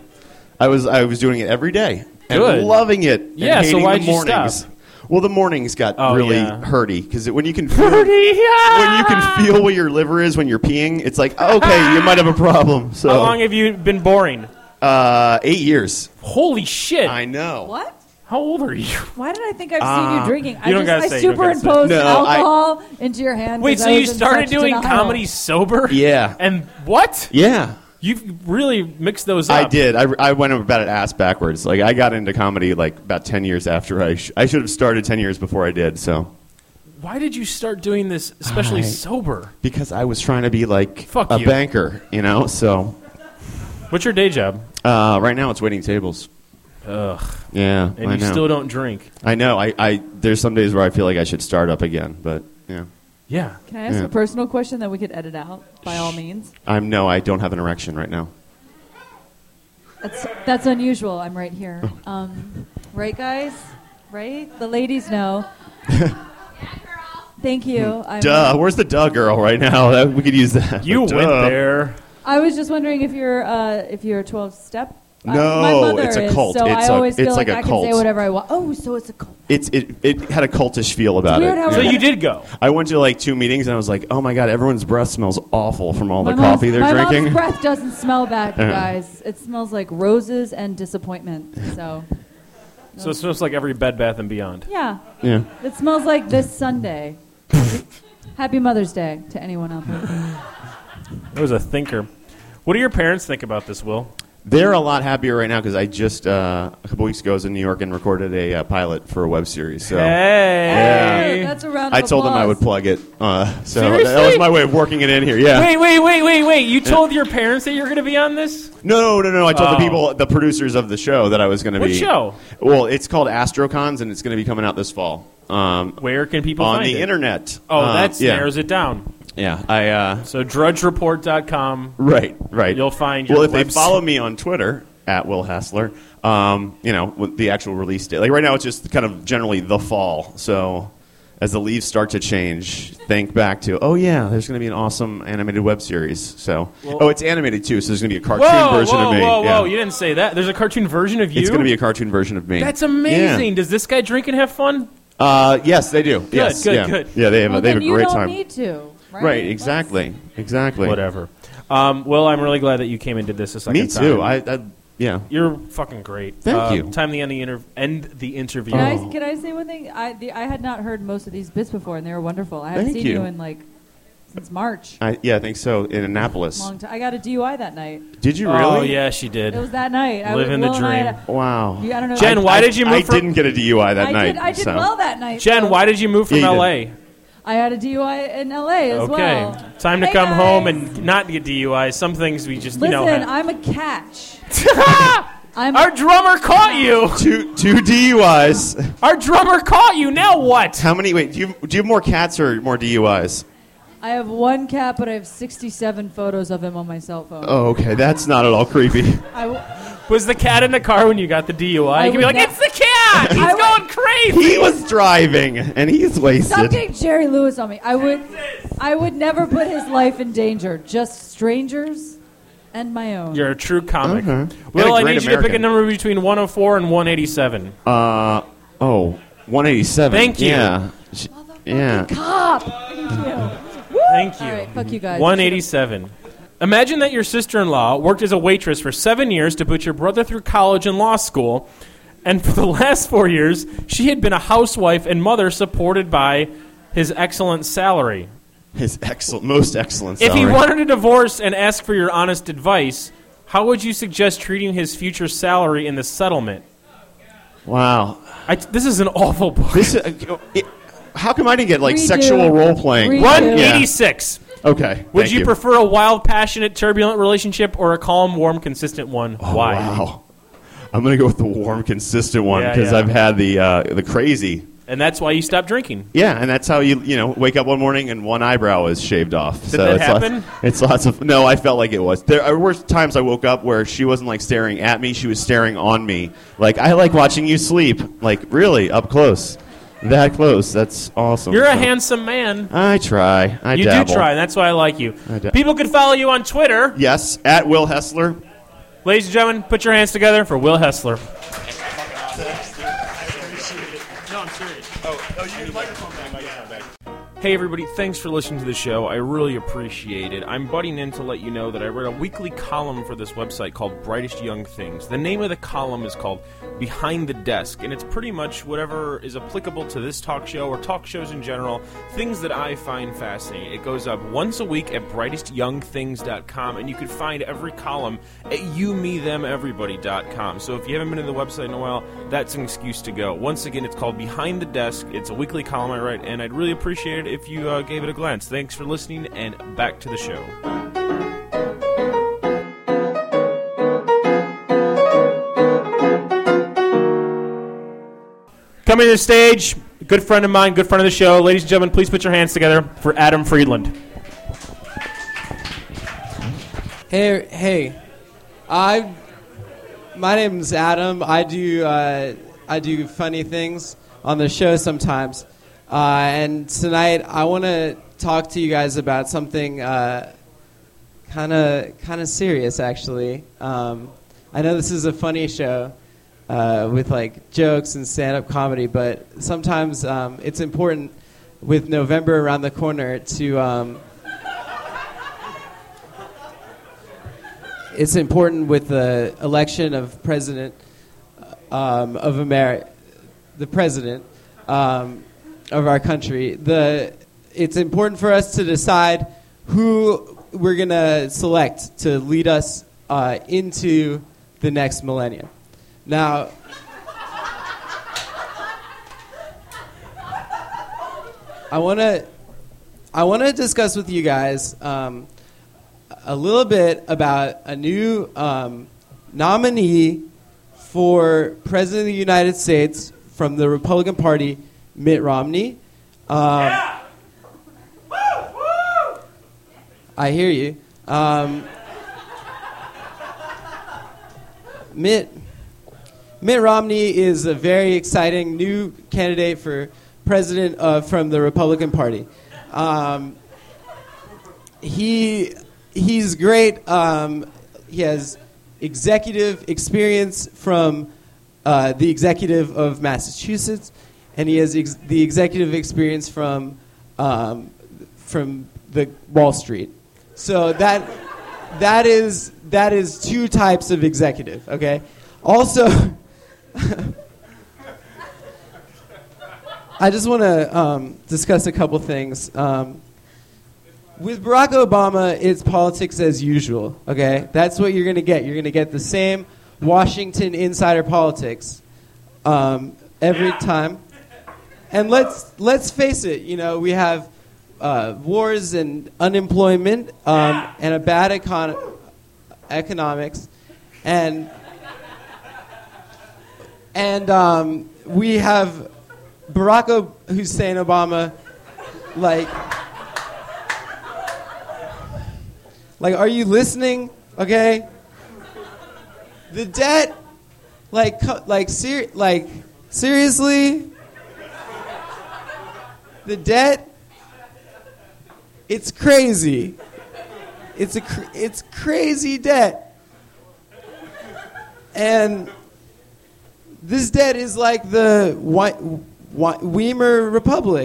Speaker 5: I was doing it every day and
Speaker 4: Good.
Speaker 5: loving it. And
Speaker 4: Yeah, so
Speaker 5: hating
Speaker 4: why'd
Speaker 5: the
Speaker 4: you
Speaker 5: mornings.
Speaker 4: stop?
Speaker 5: Well, the mornings got
Speaker 4: Oh,
Speaker 5: really
Speaker 4: yeah.
Speaker 5: hurty because when you can feel when you can feel where your liver is when you're peeing, it's like okay, you might have a problem. So
Speaker 4: How long have you been boring?
Speaker 5: 8 years.
Speaker 4: Holy shit.
Speaker 5: I know.
Speaker 2: What?
Speaker 4: How old are you?
Speaker 2: Why did I think I've seen you drinking?
Speaker 4: you don't gotta
Speaker 2: I
Speaker 4: say, you don't gotta say.
Speaker 2: superimposed
Speaker 5: No,
Speaker 2: alcohol into your hand.
Speaker 4: Wait,
Speaker 2: 'cause
Speaker 4: so
Speaker 2: I
Speaker 4: you
Speaker 2: was in
Speaker 4: started
Speaker 2: such
Speaker 4: doing
Speaker 2: denial.
Speaker 4: comedy sober?
Speaker 5: Yeah.
Speaker 4: And what?
Speaker 5: Yeah.
Speaker 4: You've really mixed those up.
Speaker 5: I did. I went about it ass backwards. Like I got into comedy like about 10 years after I should have started 10 years before I did. So
Speaker 4: Why did you start doing this, especially sober?
Speaker 5: because I was trying to be like
Speaker 4: Fuck
Speaker 5: a
Speaker 4: you.
Speaker 5: banker, you know. So
Speaker 4: What's your day job?
Speaker 5: right now it's waiting tables.
Speaker 4: Ugh.
Speaker 5: Yeah,
Speaker 4: And
Speaker 5: I
Speaker 4: you
Speaker 5: know.
Speaker 4: still don't drink.
Speaker 5: I know. I there's some days where I feel like I should start up again, but yeah.
Speaker 4: Yeah.
Speaker 2: Can I ask
Speaker 5: Yeah.
Speaker 2: a personal question that we could edit out by all means?
Speaker 5: I don't have an erection right now.
Speaker 2: That's unusual. I'm right here. Right, guys? Right? The ladies know. Thank you.
Speaker 5: Duh. Where's the duh girl right now? We could use that.
Speaker 4: You
Speaker 5: Duh.
Speaker 4: went there.
Speaker 2: I was just wondering if you're a 12-step.
Speaker 5: No,
Speaker 2: my mother
Speaker 5: it's a
Speaker 2: is,
Speaker 5: cult.
Speaker 2: So
Speaker 5: It's
Speaker 2: I
Speaker 5: a-
Speaker 2: always
Speaker 5: it's
Speaker 2: feel
Speaker 5: like a
Speaker 2: I can
Speaker 5: cult.
Speaker 2: say whatever I want. Oh, so it's a cult.
Speaker 5: It had a cultish feel about
Speaker 2: weird
Speaker 5: it.
Speaker 2: how
Speaker 4: So
Speaker 2: Yeah.
Speaker 4: you did go.
Speaker 5: I went to like 2 meetings and I was like, oh my god, everyone's breath smells awful from all the
Speaker 2: My
Speaker 5: coffee they're
Speaker 2: my
Speaker 5: drinking.
Speaker 2: mom's breath doesn't smell bad, you
Speaker 5: Yeah.
Speaker 2: guys. It smells like roses and disappointment. So,
Speaker 4: So it smells like every Bed Bath & Beyond.
Speaker 2: yeah.
Speaker 5: Yeah.
Speaker 2: It smells like this Sunday. Happy Mother's Day to anyone out there.
Speaker 4: It was a thinker. What do your parents think about this, Will?
Speaker 5: They're a lot happier right now because I just a couple weeks ago was in New York and recorded a pilot for a web series. So
Speaker 4: Hey.
Speaker 2: That's a round of
Speaker 5: I told them I
Speaker 2: applause.
Speaker 5: would plug it. So
Speaker 4: Seriously?
Speaker 5: that was my way of working it in here. Yeah.
Speaker 4: Wait. You told your parents that you were going to be on this?
Speaker 5: No. I told
Speaker 4: Oh.
Speaker 5: the people, the producers of the show, that I was going to
Speaker 4: What
Speaker 5: be.
Speaker 4: show?
Speaker 5: Well, it's called Astrocons, and it's going to be coming out this fall.
Speaker 4: Where can people
Speaker 5: On
Speaker 4: find
Speaker 5: the
Speaker 4: it?
Speaker 5: internet.
Speaker 4: Oh, that
Speaker 5: yeah.
Speaker 4: narrows it down.
Speaker 5: Yeah.
Speaker 4: So drudgereport.com.
Speaker 5: Right.
Speaker 4: You'll find your
Speaker 5: Well, if they
Speaker 4: website.
Speaker 5: follow me on Twitter at Will Hassler, with the actual release date. Like right now, it's just kind of generally the fall. So as the leaves start to change, think back to, oh yeah, there's going to be an awesome animated web series. So it's animated too. So there's going to be a cartoon version of me.
Speaker 4: Whoa!
Speaker 5: Yeah.
Speaker 4: You didn't say that. There's a cartoon version of you?
Speaker 5: It's going to be a cartoon version of me.
Speaker 4: That's amazing. Does this guy drink and have fun?
Speaker 5: Yes, they do. Yes,
Speaker 4: good,
Speaker 5: yeah.
Speaker 4: good.
Speaker 5: Yeah, they have
Speaker 2: Well,
Speaker 5: they have
Speaker 2: then
Speaker 5: a great
Speaker 2: you don't
Speaker 5: time.
Speaker 2: need to.
Speaker 5: Right, exactly.
Speaker 4: Whatever. Well, I'm really glad that you came and did this a second
Speaker 5: Me
Speaker 4: time.
Speaker 5: too. Yeah.
Speaker 4: You're fucking great.
Speaker 5: Thank you.
Speaker 4: Time to end the interview.
Speaker 2: Can I say one thing? I had not heard most of these bits before, and they were wonderful. I haven't
Speaker 5: Thank
Speaker 2: seen
Speaker 5: you.
Speaker 2: you in since March.
Speaker 5: I think so. In Annapolis.
Speaker 2: Long time. I got a DUI that night.
Speaker 5: Did you
Speaker 4: Oh,
Speaker 5: really?
Speaker 4: yeah, she did.
Speaker 2: It was that night.
Speaker 4: Living the
Speaker 2: Will and I
Speaker 4: dream.
Speaker 2: had
Speaker 5: Wow.
Speaker 2: I don't know.
Speaker 4: Jen, why did you move
Speaker 5: I
Speaker 4: from...
Speaker 5: didn't get a DUI that night.
Speaker 2: I did
Speaker 5: so.
Speaker 2: well that night.
Speaker 4: Jen,
Speaker 2: so
Speaker 4: why did you move from
Speaker 5: Yeah, you
Speaker 4: L.A.?
Speaker 2: I had a DUI in LA as
Speaker 4: Okay.
Speaker 2: well.
Speaker 4: Time to
Speaker 2: Hey,
Speaker 4: come
Speaker 2: guys.
Speaker 4: home and not get DUI. Some things we just,
Speaker 2: Listen,
Speaker 4: have.
Speaker 2: I'm a catch. I'm
Speaker 4: Our drummer caught you.
Speaker 5: Two DUIs.
Speaker 4: Our drummer caught you. Now what?
Speaker 5: How many? Wait, do you have more cats or more DUIs?
Speaker 2: I have one cat, but I have 67 photos of him on my cell phone.
Speaker 5: Oh, okay. That's not at all creepy.
Speaker 4: Was the cat in the car when you got the DUI? You could be like,
Speaker 2: would
Speaker 4: it's the cat. He's
Speaker 2: I would-
Speaker 4: going crazy.
Speaker 5: He was driving and he's
Speaker 2: Stop
Speaker 5: wasted.
Speaker 2: getting Jerry Lewis on me. I would never put his life in danger. Just strangers and my own.
Speaker 4: You're a true comic.
Speaker 5: Okay. And
Speaker 4: Well,
Speaker 5: a
Speaker 4: I
Speaker 5: great
Speaker 4: need you to pick a
Speaker 5: American.
Speaker 4: number between 104 and 187.
Speaker 5: 187.
Speaker 4: Thank you.
Speaker 5: Yeah. Yeah.
Speaker 2: Cop. Thank you.
Speaker 4: Thank you.
Speaker 2: All right, fuck you guys.
Speaker 4: 187. Imagine that your sister-in-law worked as a waitress for 7 years to put your brother through college and law school, and for the last 4 years, she had been a housewife and mother supported by his excellent salary.
Speaker 5: His most excellent
Speaker 4: If he
Speaker 5: salary.
Speaker 4: wanted a divorce and asked for your honest advice, how would you suggest treating his future salary in the settlement?
Speaker 5: Wow.
Speaker 4: This is an awful book.
Speaker 5: How come I didn't get
Speaker 2: Redo.
Speaker 5: sexual role playing?
Speaker 2: Redo.
Speaker 4: 186.
Speaker 5: Okay.
Speaker 4: Would
Speaker 5: thank
Speaker 4: you prefer a wild, passionate, turbulent relationship or a calm, warm, consistent one? Why?
Speaker 5: Wow. I'm gonna go with the warm, consistent one
Speaker 4: Yeah,
Speaker 5: because
Speaker 4: yeah.
Speaker 5: I've had the crazy.
Speaker 4: And that's why you stopped drinking.
Speaker 5: Yeah, and that's how you wake up one morning and one eyebrow is shaved off.
Speaker 4: Did that happen?
Speaker 5: It's lots of. No, I felt like it was. There were times I woke up where she wasn't like staring at me; she was staring on me. Like I like watching you sleep. Like really up close, that close. That's awesome.
Speaker 4: You're a
Speaker 5: So,
Speaker 4: handsome man.
Speaker 5: I try. I
Speaker 4: You
Speaker 5: dabble.
Speaker 4: do try, and that's why I like you.
Speaker 5: I da-
Speaker 4: People can follow you on Twitter.
Speaker 5: Yes, at Will Hessler.
Speaker 4: Ladies and gentlemen, put your hands together for Will Hessler. Hey everybody, thanks for listening to the show. I really appreciate it. I'm butting in to let you know that I wrote a weekly column for this website called Brightest Young Things. The name of the column is called Behind the Desk, and it's pretty much whatever is applicable to this talk show or talk shows in general, things that I find fascinating. It goes up once a week at brightestyoungthings.com, and you can find every column at youmethemeverybody.com. So if you haven't been to the website in a while, that's an excuse to go. Once again, it's called Behind the Desk. It's a weekly column I write, and I'd really appreciate it if you gave it a glance. Thanks for listening, and back to the show. Coming to the stage, a good friend of mine, good friend of the show. Ladies and gentlemen, please put your hands together for Adam Friedland.
Speaker 6: Hey. My name's Adam. I do funny things on the show sometimes. And tonight I want to talk to you guys about something kind of serious, actually. I know this is a funny show with like jokes and stand-up comedy, but sometimes it's important with November around the corner to. It's important with the election of president of America, the president of our country. It's important for us to decide who we're going to select to lead us into the next millennium. Now, I want to discuss with you guys a little bit about a new nominee for President of the United States from the Republican Party, Mitt Romney. I hear you. Mitt Romney is a very exciting new candidate for president from the Republican Party. He's great. He has executive experience from the executive of Massachusetts, and he has the executive experience from the Wall Street. So that is two types of executive. Okay. Also, I just want to discuss a couple things. With Barack Obama, it's politics as usual, okay? That's what you're going to get. You're going to get the same Washington insider politics every time. And let's face it, we have wars and unemployment and a bad economics. And we have Barack Hussein Obama, like, are you listening? Okay. The debt, seriously, the debt, it's crazy. It's crazy debt, and this debt is like the Weimar Republic.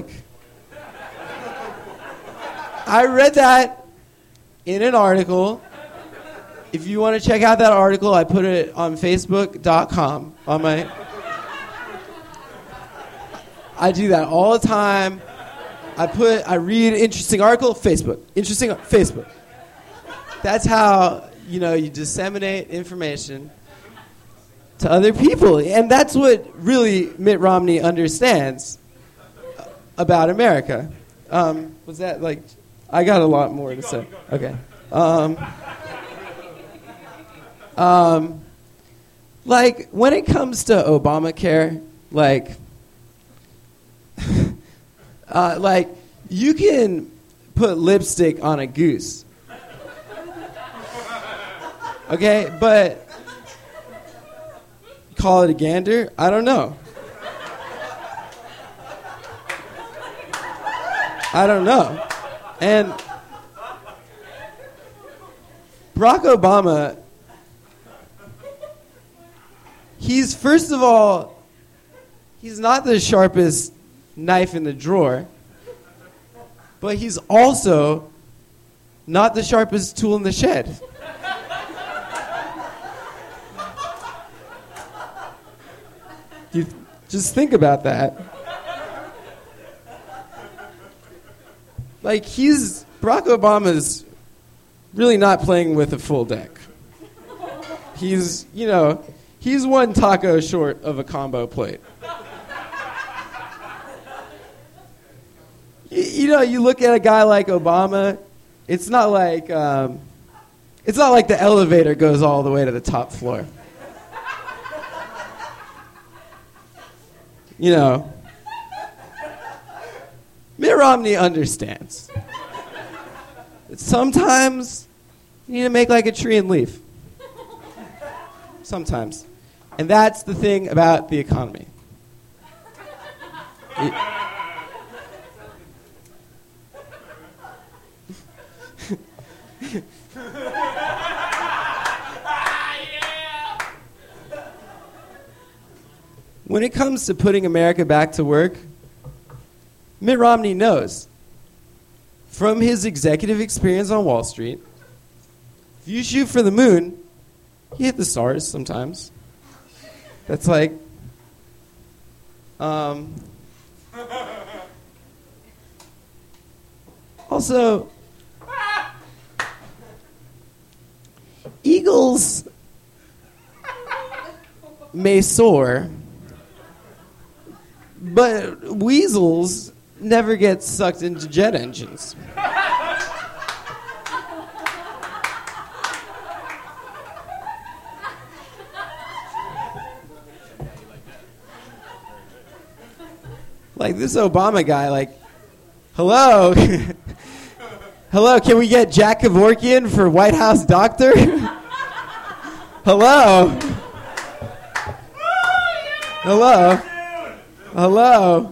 Speaker 6: I read that in an article. If you want to check out that article, I put it on Facebook.com. I do that all the time. I read an interesting article, Facebook. That's how, you disseminate information to other people. And that's what really Mitt Romney understands about America. Was that I got a lot more to say. Okay. When it comes to Obamacare, you can put lipstick on a goose. Okay, but call it a gander? I don't know. And Barack Obama, first of all, he's not the sharpest knife in the drawer, but he's also not the sharpest tool in the shed. You just think about that. Barack Obama's really not playing with a full deck. He's one taco short of a combo plate. You look at a guy like Obama, it's not like the elevator goes all the way to the top floor. Mitt Romney understands. Sometimes you need to make like a tree and leave. Sometimes. And that's the thing about the economy. When it comes to putting America back to work, Mitt Romney knows from his executive experience on Wall Street, if you shoot for the moon, you hit the stars sometimes. That's also, eagles may soar, but weasels never get sucked into jet engines. Like this Obama guy, like, hello? Hello, can we get Jack Kevorkian for White House doctor? Hello? Hello? Hello?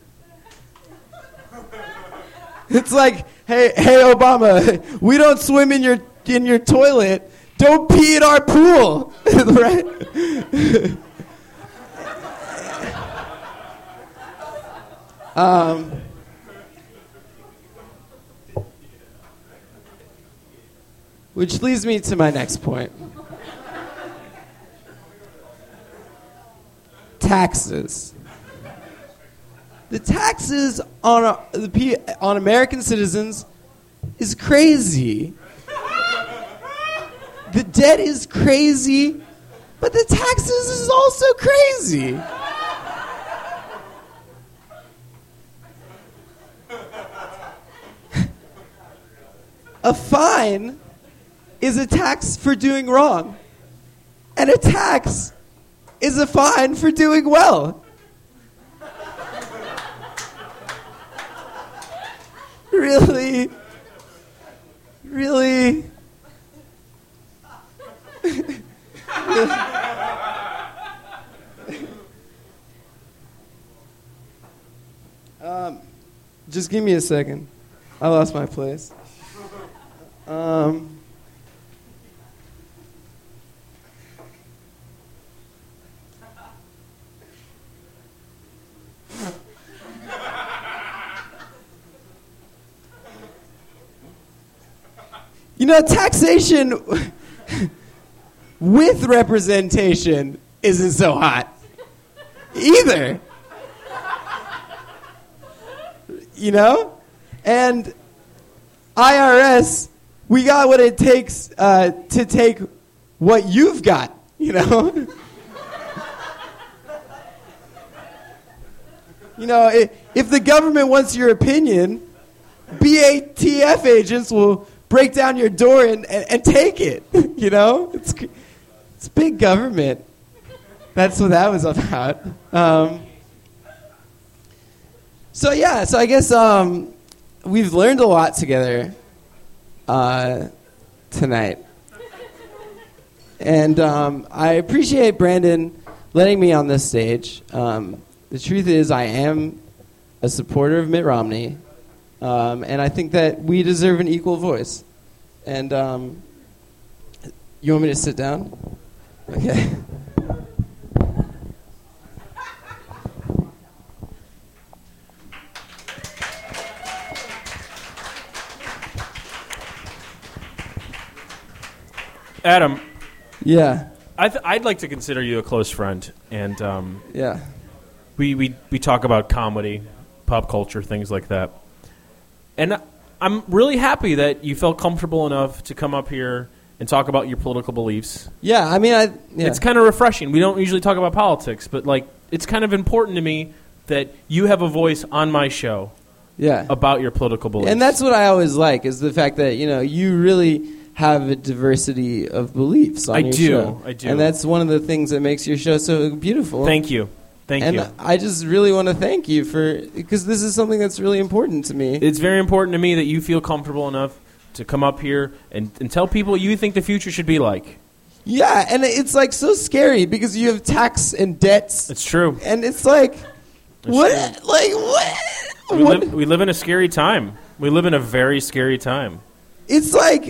Speaker 6: It's like, hey Obama, we don't swim in your toilet. Don't pee in our pool. Right? Which leads me to my next point. Taxes. The taxes on American citizens is crazy. The debt is crazy, but the taxes is also crazy. A fine is a tax for doing wrong, and a tax is a fine for doing well. Really? Really? Just give me a second. I lost my place. You know, taxation with representation isn't so hot either. You know? And IRS, we got what it takes to take what you've got, you know? You know, if the government wants your opinion, BATF agents will break down your door and take it, you know? It's big government. That's what that was about. So I guess we've learned a lot together tonight. And I appreciate Brandon letting me on this stage. The truth is I am a supporter of Mitt Romney. And I think that we deserve an equal voice. And you want me to sit down? Okay.
Speaker 4: Adam.
Speaker 6: Yeah.
Speaker 4: I'd like to consider you a close friend. And
Speaker 6: yeah.
Speaker 4: We talk about comedy, pop culture, things like that. And I'm really happy that you felt comfortable enough to come up here and talk about your political beliefs.
Speaker 6: Yeah, I mean,
Speaker 4: It's kind of refreshing. We don't usually talk about politics, but like it's kind of important to me that you have a voice on my show about your political beliefs.
Speaker 6: And that's what I always like, is the fact that, you know, you really have a diversity of beliefs on your show.
Speaker 4: I do.
Speaker 6: And that's one of the things that makes your show so beautiful.
Speaker 4: Thank you.
Speaker 6: And I just really want to thank you because this is something that's really important to me.
Speaker 4: It's very important to me that you feel comfortable enough to come up here and tell people what you think the future should be like.
Speaker 6: Yeah, and it's like so scary because you have tax and debts.
Speaker 4: It's true.
Speaker 6: And it's like, what?
Speaker 4: True.
Speaker 6: Like, what?
Speaker 4: We live in a scary time. We live in a very scary time.
Speaker 6: It's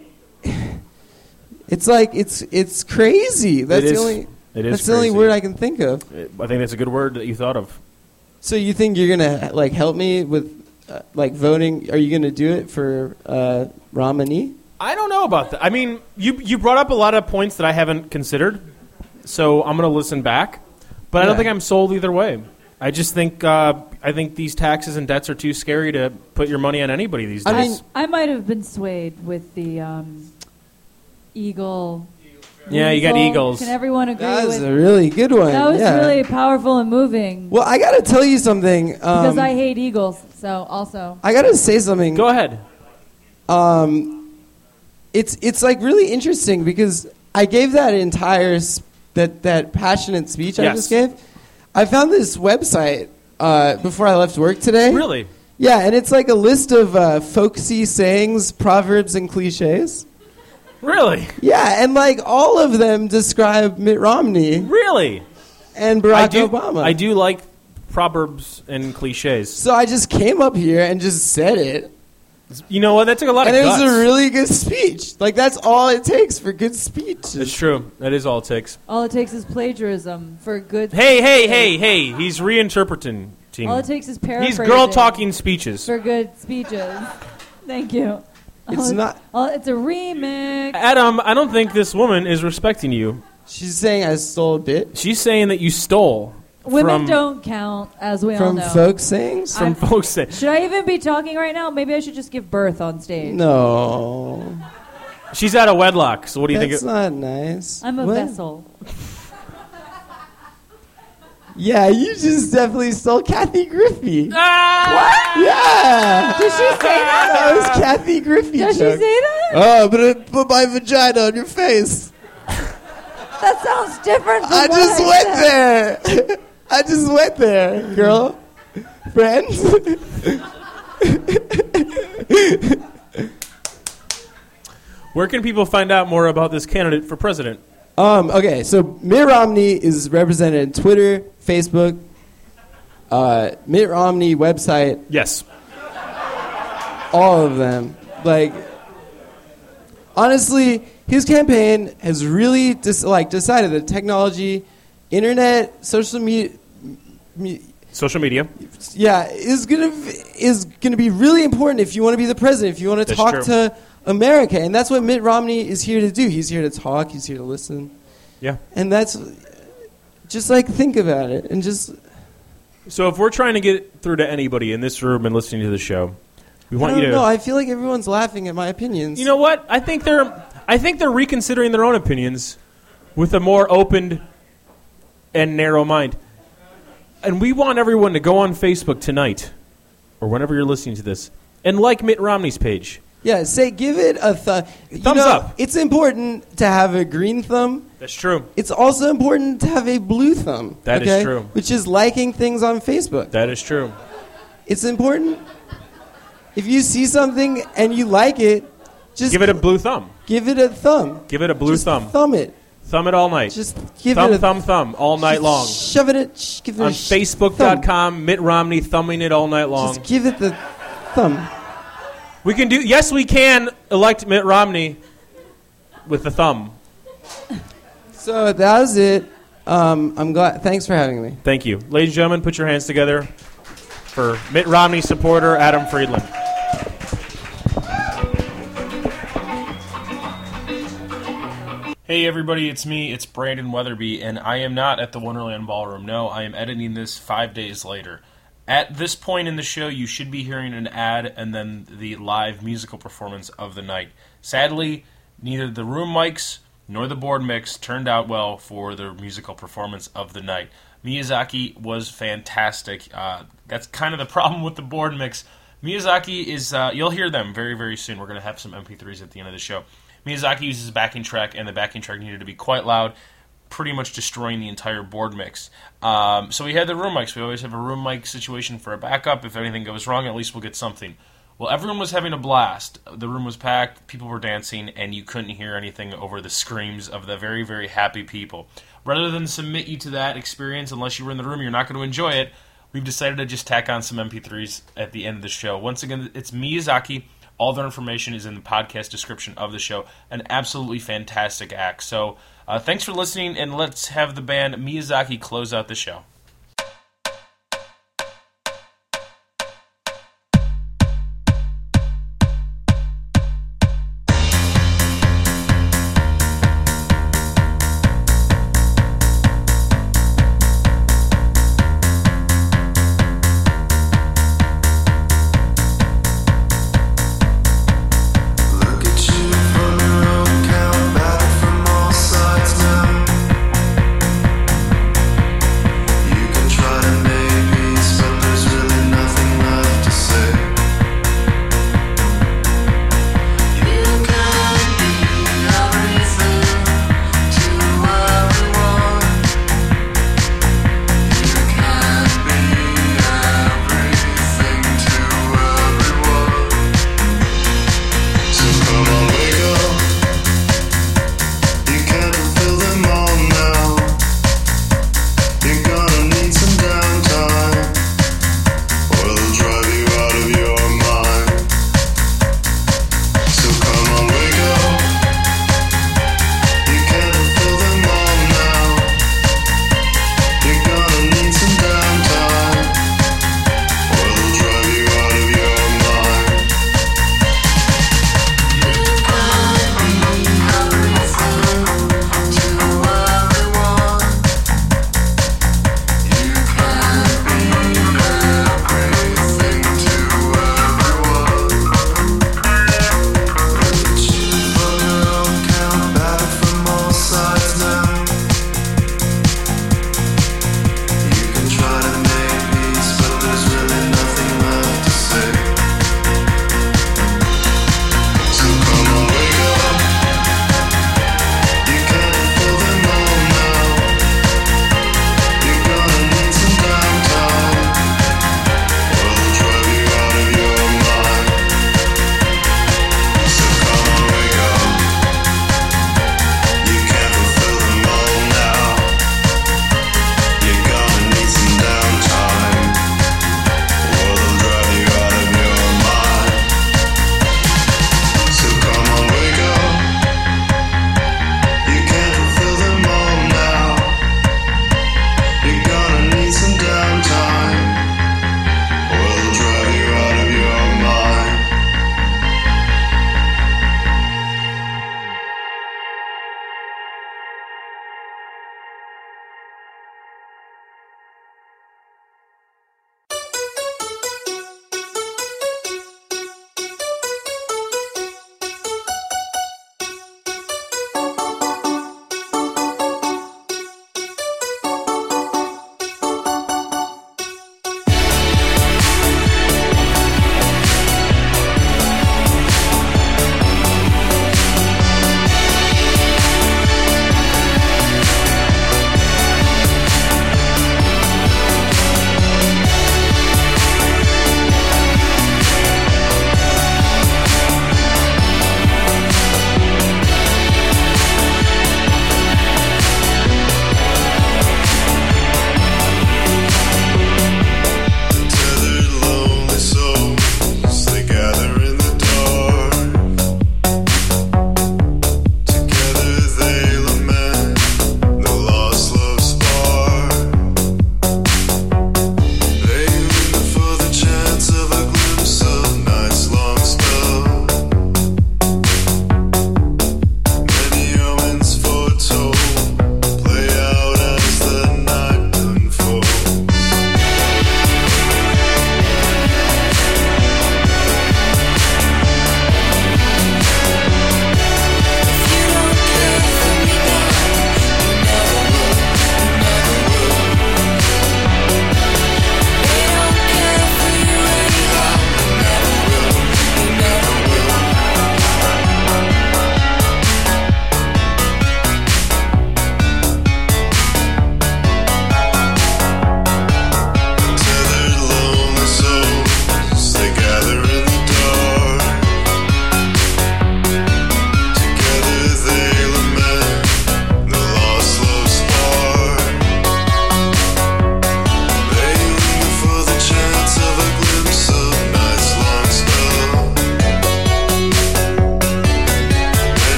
Speaker 6: crazy. That's the only word I can think of.
Speaker 4: I think that's a good word that you thought of.
Speaker 6: So you think you're gonna like help me with voting? Are you gonna do it for Romney?
Speaker 4: I don't know about that. I mean, you brought up a lot of points that I haven't considered, so I'm gonna listen back. But I don't think I'm sold either way. I just think I think these taxes and debts are too scary to put your money on anybody these days.
Speaker 2: I might have been swayed with the Eagle
Speaker 4: Yeah, you got
Speaker 2: Weasel.
Speaker 4: eagles.
Speaker 2: Can everyone agree
Speaker 6: That was
Speaker 2: with
Speaker 6: a really good one.
Speaker 2: that? Was
Speaker 6: yeah.
Speaker 2: really powerful and moving.
Speaker 6: Well, I gotta tell you something.
Speaker 2: Because I hate eagles, so also.
Speaker 6: I gotta say something.
Speaker 4: Go ahead.
Speaker 6: It's like really interesting because I gave that entire that passionate speech I
Speaker 4: Yes.
Speaker 6: just gave. I found this website before I left work today.
Speaker 4: Really?
Speaker 6: Yeah, and it's like a list of folksy sayings, proverbs, and cliches.
Speaker 4: Really?
Speaker 6: Yeah, and like all of them describe Mitt Romney
Speaker 4: Really?
Speaker 6: and Barack Obama.
Speaker 4: I do like proverbs and cliches.
Speaker 6: So I just came up here and just said it.
Speaker 4: You know what? That took a lot
Speaker 6: And
Speaker 4: of
Speaker 6: it
Speaker 4: guts.
Speaker 6: was a really good speech. Like, that's all it takes for good speech.
Speaker 4: It's true. That is all it takes.
Speaker 2: All it takes is plagiarism for good.
Speaker 4: Hey! He's reinterpreting.
Speaker 2: All it takes is paraphrasing.
Speaker 4: He's girl talking speeches.
Speaker 2: for good speeches. Thank you.
Speaker 6: It's not.
Speaker 2: It's a remix.
Speaker 4: Adam, I don't think this woman is respecting you.
Speaker 6: She's saying I stole a bit
Speaker 4: She's saying that you stole
Speaker 2: Women
Speaker 4: from,
Speaker 2: don't count, as we all
Speaker 6: from
Speaker 2: know.
Speaker 6: folk sayings.
Speaker 4: from folks that...
Speaker 2: Should I even be talking right now? Maybe I should just give birth on stage.
Speaker 6: No,
Speaker 4: She's out of wedlock, so what do you
Speaker 6: that's
Speaker 4: think?
Speaker 6: not nice.
Speaker 2: I'm a
Speaker 6: What?
Speaker 2: vessel.
Speaker 6: Yeah, you just definitely stole Kathy Griffey.
Speaker 4: Ah!
Speaker 6: Yeah.
Speaker 2: Did she say that?
Speaker 6: That was Kathy Griffey.
Speaker 2: Does she
Speaker 6: joke.
Speaker 2: say that?
Speaker 6: Oh, I'm gonna put my vagina on your face.
Speaker 2: That sounds different from
Speaker 6: I
Speaker 2: what
Speaker 6: just
Speaker 2: I
Speaker 6: went
Speaker 2: said.
Speaker 6: there. I just went there, girl. Friends.
Speaker 4: Where can people find out more about this candidate for president?
Speaker 6: Okay, so Mitt Romney is represented on Twitter, Facebook, Mitt Romney website,
Speaker 4: Yes.
Speaker 6: all of them. Like, honestly, his campaign has really decided that technology, internet, social media,
Speaker 4: Social media.
Speaker 6: yeah, is gonna be really important if you want to be the president, if you want to
Speaker 4: That's
Speaker 6: talk
Speaker 4: true.
Speaker 6: to America, and that's what Mitt Romney is here to do. He's here to talk. He's here to listen,
Speaker 4: Yeah.
Speaker 6: and that's just like think about it and just.
Speaker 4: So if we're trying to get through to anybody in this room and listening to the show, we
Speaker 6: I
Speaker 4: want
Speaker 6: don't
Speaker 4: you to...
Speaker 6: know. I feel like everyone's laughing at my opinions.
Speaker 4: You know what? I think they're reconsidering their own opinions with a more open and narrow mind. And we want everyone to go on Facebook tonight, or whenever you're listening to this, and like Mitt Romney's page.
Speaker 6: Yeah, give it a
Speaker 4: Thumbs up.
Speaker 6: It's important to have a green thumb.
Speaker 4: That's true.
Speaker 6: It's also important to have a blue thumb.
Speaker 4: That is
Speaker 6: okay?
Speaker 4: true.
Speaker 6: Which is liking things on Facebook.
Speaker 4: That is true.
Speaker 6: It's important. If you see something and you like it, just
Speaker 4: Give it a blue thumb.
Speaker 6: give it a thumb.
Speaker 4: Give it a blue
Speaker 6: Just
Speaker 4: thumb.
Speaker 6: Thumb it.
Speaker 4: Thumb it all night.
Speaker 6: Just give
Speaker 4: thumb,
Speaker 6: it a
Speaker 4: thumb, all night
Speaker 6: just
Speaker 4: long.
Speaker 6: Shove it. Give it
Speaker 4: On
Speaker 6: a thumb.
Speaker 4: Facebook.com, Mitt Romney thumbing it all night long.
Speaker 6: Just give it the thumb.
Speaker 4: We can do. Yes, we can elect Mitt Romney with the thumb.
Speaker 6: So that was it. I'm glad. Thanks for having me.
Speaker 4: Thank you. Ladies and gentlemen, put your hands together for Mitt Romney supporter Adam Friedland. Hey everybody, it's me, it's Brandon Weatherby, and I am not at the Wonderland Ballroom. No, I am editing this 5 days later. At this point in the show, you should be hearing an ad and then the live musical performance of the night. Sadly, neither the room mics nor the board mix turned out well for the musical performance of the night. Miyazaki was fantastic. That's kind of the problem with the board mix. Miyazaki is, you'll hear them very, very soon. We're going to have some MP3s at the end of the show. Miyazaki uses a backing track, and the backing track needed to be quite loud, pretty much destroying the entire board mix. So we had the room mics. We always have a room mic situation for a backup. If anything goes wrong, at least we'll get something. Well, everyone was having a blast. The room was packed, people were dancing, and you couldn't hear anything over the screams of the very, very happy people. Rather than submit you to that experience, unless you were in the room, you're not going to enjoy it, we've decided to just tack on some MP3s at the end of the show. Once again, it's Miyazaki. All their information is in the podcast description of the show. An absolutely fantastic act. So thanks for listening, and let's have the band Miyazaki close out the show.